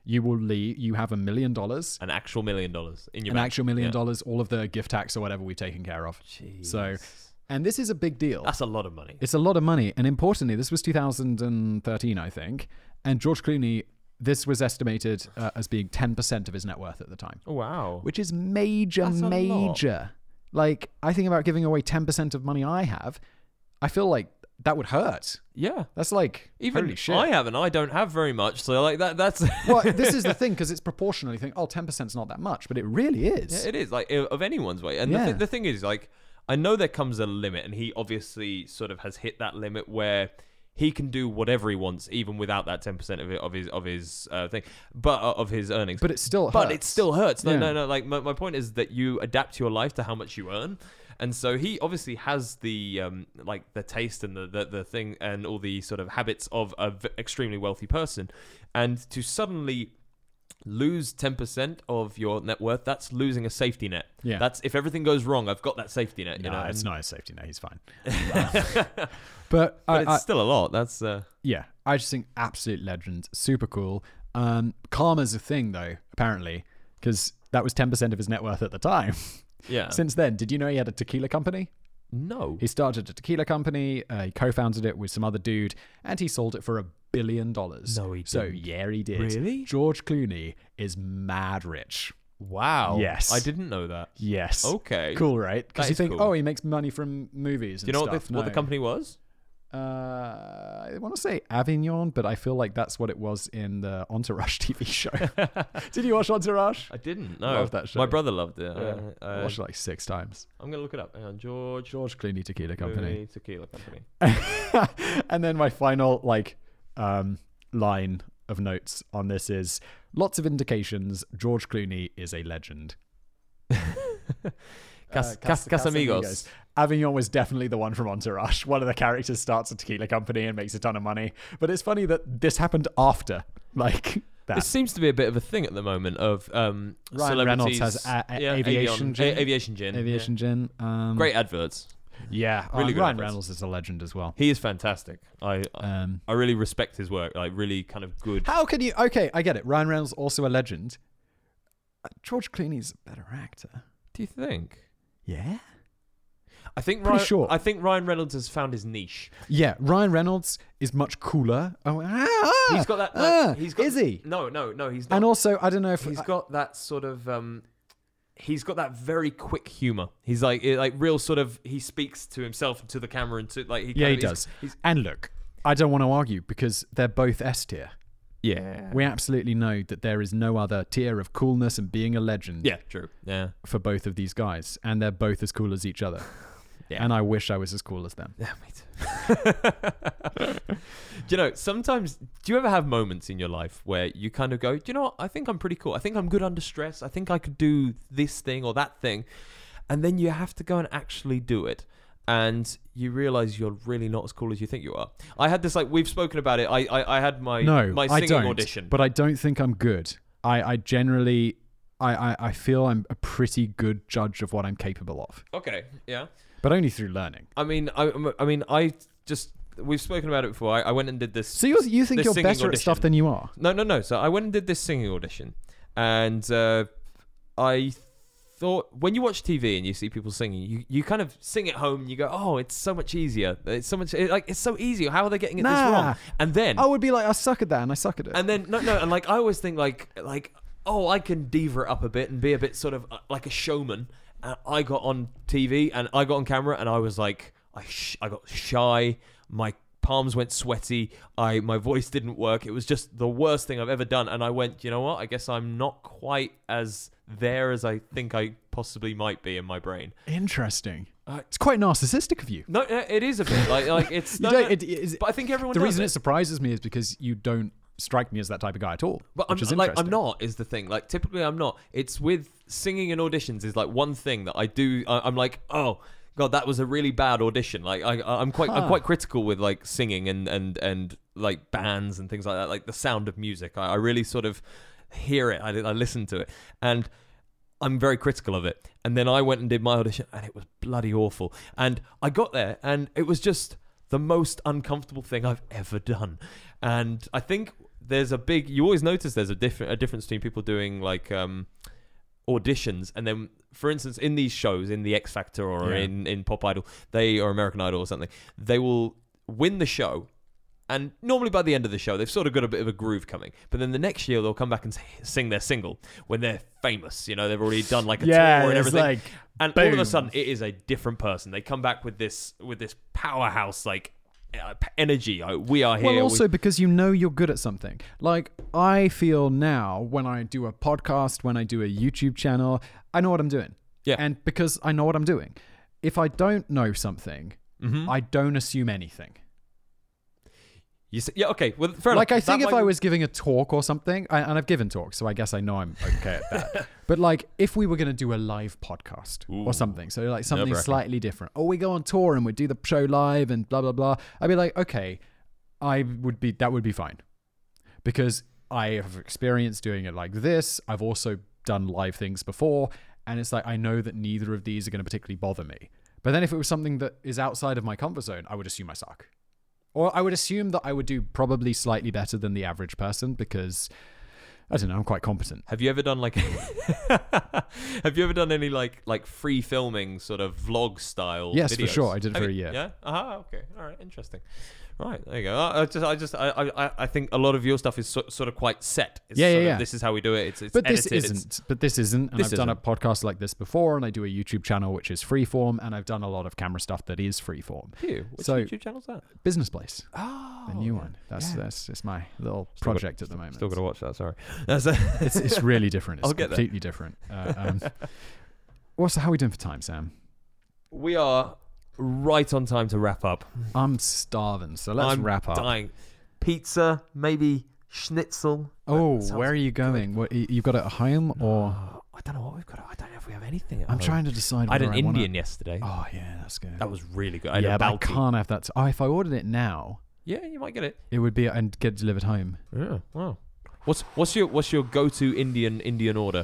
you have $1 million, An actual $1 million in your an bank. actual $1 million, Yeah. all of the gift tax or whatever we've taken care of. Jeez. So, and this is a big deal. That's a lot of money. It's a lot of money. And importantly, this was 2013, I think. And George Clooney, this was estimated as being 10% of his net worth at the time, Oh, wow. which is major. That's a lot. Like, I think about giving away 10% of money I have. I feel like that would hurt. Yeah. That's like, Even holy shit. I don't have very much. So like that's Well, this is the thing, because it's proportional. You think, 10% is not that much, but it really is. Yeah, it is like of anyone's way. And Yeah. the thing is, like, I know there comes a limit, and he obviously sort of has hit that limit where he can do whatever he wants, even without that 10% of his thing, but of his earnings. But it still hurts. But it still hurts. No, Yeah. no. Like my point is that you adapt your life to how much you earn. And so he obviously has the like the taste and the thing and all the sort of habits of an extremely wealthy person, and to suddenly lose 10% of your net worth, that's losing a safety net. Yeah. That's if everything goes wrong, I've got that safety net. You No, know, it's and- not a safety net. He's fine. but But it's still a lot. That's yeah, I just think absolute legend. Super cool. Karma's a thing, though, apparently, because that was 10% of his net worth at the time. yeah. Since then, did you know he had a tequila company? No. He started a tequila company. He co-founded it with some other dude, and he sold it for $1 billion. No, he So didn't. yeah, he did. Really? George Clooney is mad rich. Wow. Yes. I didn't know that. Yes. Okay. Cool, right? Because That you is think, cool. he makes money from movies Do and you know stuff. what the company was? I want to say Avignon, but I feel like that's what it was in the Entourage TV show. Did you watch Entourage? I didn't. No. Love that show. My brother loved it. Yeah. I watched it like 6 times. I'm gonna look it up. Hang on, George Clooney Tequila Company. Clooney Tequila Company. And then my final line of notes on this is lots of indications George Clooney is a legend. Casamigos. Avignon was definitely the one from Entourage. One of the characters starts a tequila company and makes a ton of money. But it's funny that this happened after, like, that. This seems to be a bit of a thing at the moment of Ryan celebrities. Reynolds has aviation gin. Aviation gin. Aviation gin. Great adverts. Yeah. Really good Ryan adverts. Reynolds is a legend as well. He is fantastic. I really respect his work. Like, really kind of good. How can you... Okay, I get it. Ryan Reynolds also a legend. George Clooney's a better actor. Do you think? Yeah? I think Pretty sure. I think Ryan Reynolds has found his niche. Yeah, Ryan Reynolds is much cooler. He's got that. He's got, is he? No, he's not. And also, I don't know if... He's got that sort of he's got that very quick humor. He's like real sort of, he speaks to himself and to the camera and to like he does. And look, I don't want to argue because they're both S tier. Yeah. We absolutely know that there is no other tier of coolness and being a legend Yeah, true. Yeah. for both of these guys, and they're both as cool as each other. Yeah. And I wish I was as cool as them. Yeah, me too. Do you know, sometimes, do you ever have moments in your life where you kind of go, do you know what? I think I'm pretty cool. I think I'm good under stress. I think I could do this thing or that thing. And then you have to go and actually do it. And you realize you're really not as cool as you think you are. I had this, like, we've spoken about it. I had my singing audition. But I don't think I'm good. I generally, I feel I'm a pretty good judge of what I'm capable of. Okay, yeah. But only through learning. I mean, we've spoken about it before. I went and did this. So you think this you're singing better at audition. stuff than you are? No. So I went and did this singing audition, and I thought, when you watch TV and you see people singing, you kind of sing at home and you go, oh, it's so much easier. It's so much it's so easy. How are they getting it this wrong? And then I would be like, I suck at that, and I suck at it. and then no, and like I always think like oh, I can diva it up a bit and be a bit sort of like a showman. And I got on TV and I got on camera and I was like, I got shy. My palms went sweaty. My voice didn't work. It was just the worst thing I've ever done. And I went, you know what? I guess I'm not quite as there as I think I possibly might be in my brain. Interesting. It's quite narcissistic of you. No, it is a bit like it's. You don't- it is- but I think everyone. The does reason it. it surprises me is because you don't strike me as that type of guy at all. But which is I'm interesting. not is the thing. Like typically I'm not. It's with singing and auditions is like one thing that I do. I'm like, oh god, that was a really bad audition. Like I'm quite critical with like singing and like bands and things like that. Like the sound of music. I really sort of hear it. I listen to it and I'm very critical of it. And then I went and did my audition and it was bloody awful. And I got there and it was just the most uncomfortable thing I've ever done. And I think there's a big. You always notice there's a difference between people doing like auditions, and then, for instance, in these shows, in the X Factor or in Pop Idol, or American Idol or something, they will win the show. And normally by the end of the show, they've sort of got a bit of a groove coming. But then the next year, they'll come back and sing their single when they're famous. You know, they've already done like a tour and everything. Like, and boom. all of a sudden, it is a different person. They come back with this powerhouse, like, energy. We are here. Well, also because you know you're good at something. Like, I feel now when I do a podcast, when I do a YouTube channel, I know what I'm doing. Yeah. And because I know what I'm doing. If I don't know something, I don't assume anything. Yeah, okay. Well, fair enough. Like, I think if I was giving a talk or something, and I've given talks, so I guess I know I'm okay at that. But like, if we were going to do a live podcast or something, so like something slightly different, or we go on tour and we do the show live and blah, blah, blah, I'd be like, okay, that would be fine. Because I have experience doing it like this. I've also done live things before. And it's like, I know that neither of these are going to particularly bother me. But then if it was something that is outside of my comfort zone, I would assume I suck. Or I would assume that I would do probably slightly better than the average person because, I don't know, I'm quite competent. Have you ever done like... Have you ever done any like free filming sort of vlog style Yes, videos? for sure. I did it for a year. Yeah? Okay. All right. Interesting. Right, there you go. I think a lot of your stuff is sort of quite set. It's sort of, this is how we do it. It's but edited. This isn't. And I've done a podcast like this before, and I do a YouTube channel which is freeform, and I've done a lot of camera stuff that is freeform. Which YouTube channel's that? Business Place. Oh, the new one. That's just my little project at the moment. Still got to watch that. Sorry, it's really different. It's completely there. different. How are we doing for time, Sam? We are right on time to wrap up. I'm starving, so let's wrap up. Dying. Pizza, maybe schnitzel. Oh, where are you going? What, you've got it at home, or I don't know what we've got. I don't know if we have anything at I'm home. trying to decide. I had an Indian yesterday. Oh yeah, that's good. That was really good. But I can't have that. If I ordered it now, yeah, you might get it. It would be and get it delivered home. Yeah. Wow. What's your go-to Indian order?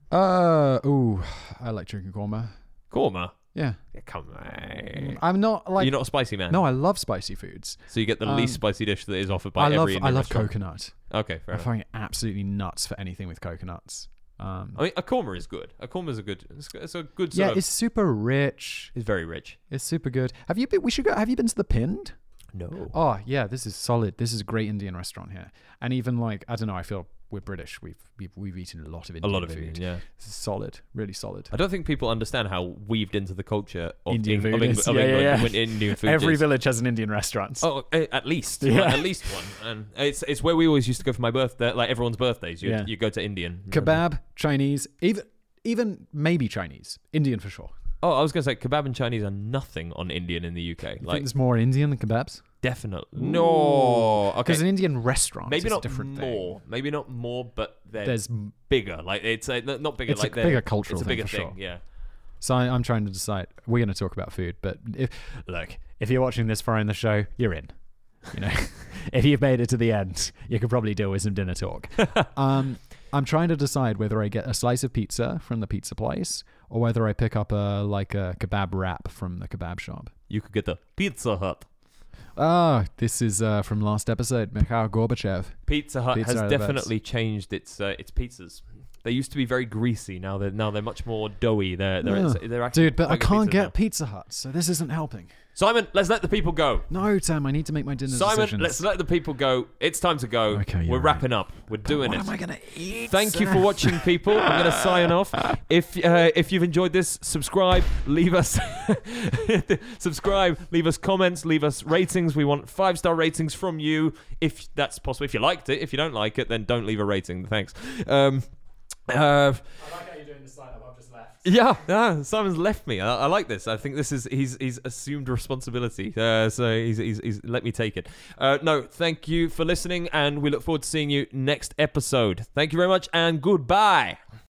I like chicken korma. Korma. Yeah. Come on. I'm not like... You're not a spicy man? No, I love spicy foods. So you get the least spicy dish that is offered by every Indian I love restaurant. coconut. Okay, fair enough. I find it absolutely nuts for anything with coconuts. I mean, a korma is good. A korma is a good sort of... it's super rich. It's very rich. It's super good. Have you been to the Pinned? No. Oh, yeah, this is solid. This is a great Indian restaurant here. And even like, I don't know, I feel we're British. We've eaten a lot of Indian food. Yeah. This is solid, really solid. I don't think people understand how weaved into the culture of Indian food is. Indian food. Every village has an Indian restaurant. Oh, at least. Yeah. At least one. And it's where we always used to go for my birthday, like everyone's birthdays. You go to Indian. Kebab, Chinese, even maybe Chinese. Indian for sure. Oh, I was going to say kebab and Chinese are nothing on Indian in the UK. You think there's more Indian than kebabs? Definitely. No. Okay. Because an Indian restaurant maybe is not a different more. thing. Maybe not more, but there's bigger. Like it's not bigger. It's like a bigger cultural thing. It's a bigger thing, thing. For sure. Yeah. So I'm trying to decide. We're going to talk about food, but if you're watching this far in the show, you're in. You know, if you've made it to the end, you could probably deal with some dinner talk. I'm trying to decide whether I get a slice of pizza from the pizza place or whether I pick up a kebab wrap from the kebab shop. You could get the Pizza Hut. This is from last episode, Mikhail Gorbachev. Pizza Hut has definitely changed its pizzas. They used to be very greasy. Now they're much more doughy. They're actually dude, but I can't get Pizza Hut, so this isn't helping. Simon, let's let the people go. No, Sam, I need to make my dinner decisions. Let's let the people go. It's time to go. Okay, we're wrapping up. We're doing it. What am I going to eat? Thank you for watching, people. I'm going to sign off. If you've enjoyed this, subscribe. Leave us comments. Leave us ratings. We want 5-star ratings from you, if that's possible. If you liked it, if you don't like it, then don't leave a rating. Thanks. I like how you're doing the sign up. I've just left. Yeah, Simon's left me. I like this. I think this is he's assumed responsibility. So he's let me take it. No, thank you for listening, and we look forward to seeing you next episode. Thank you very much, and goodbye.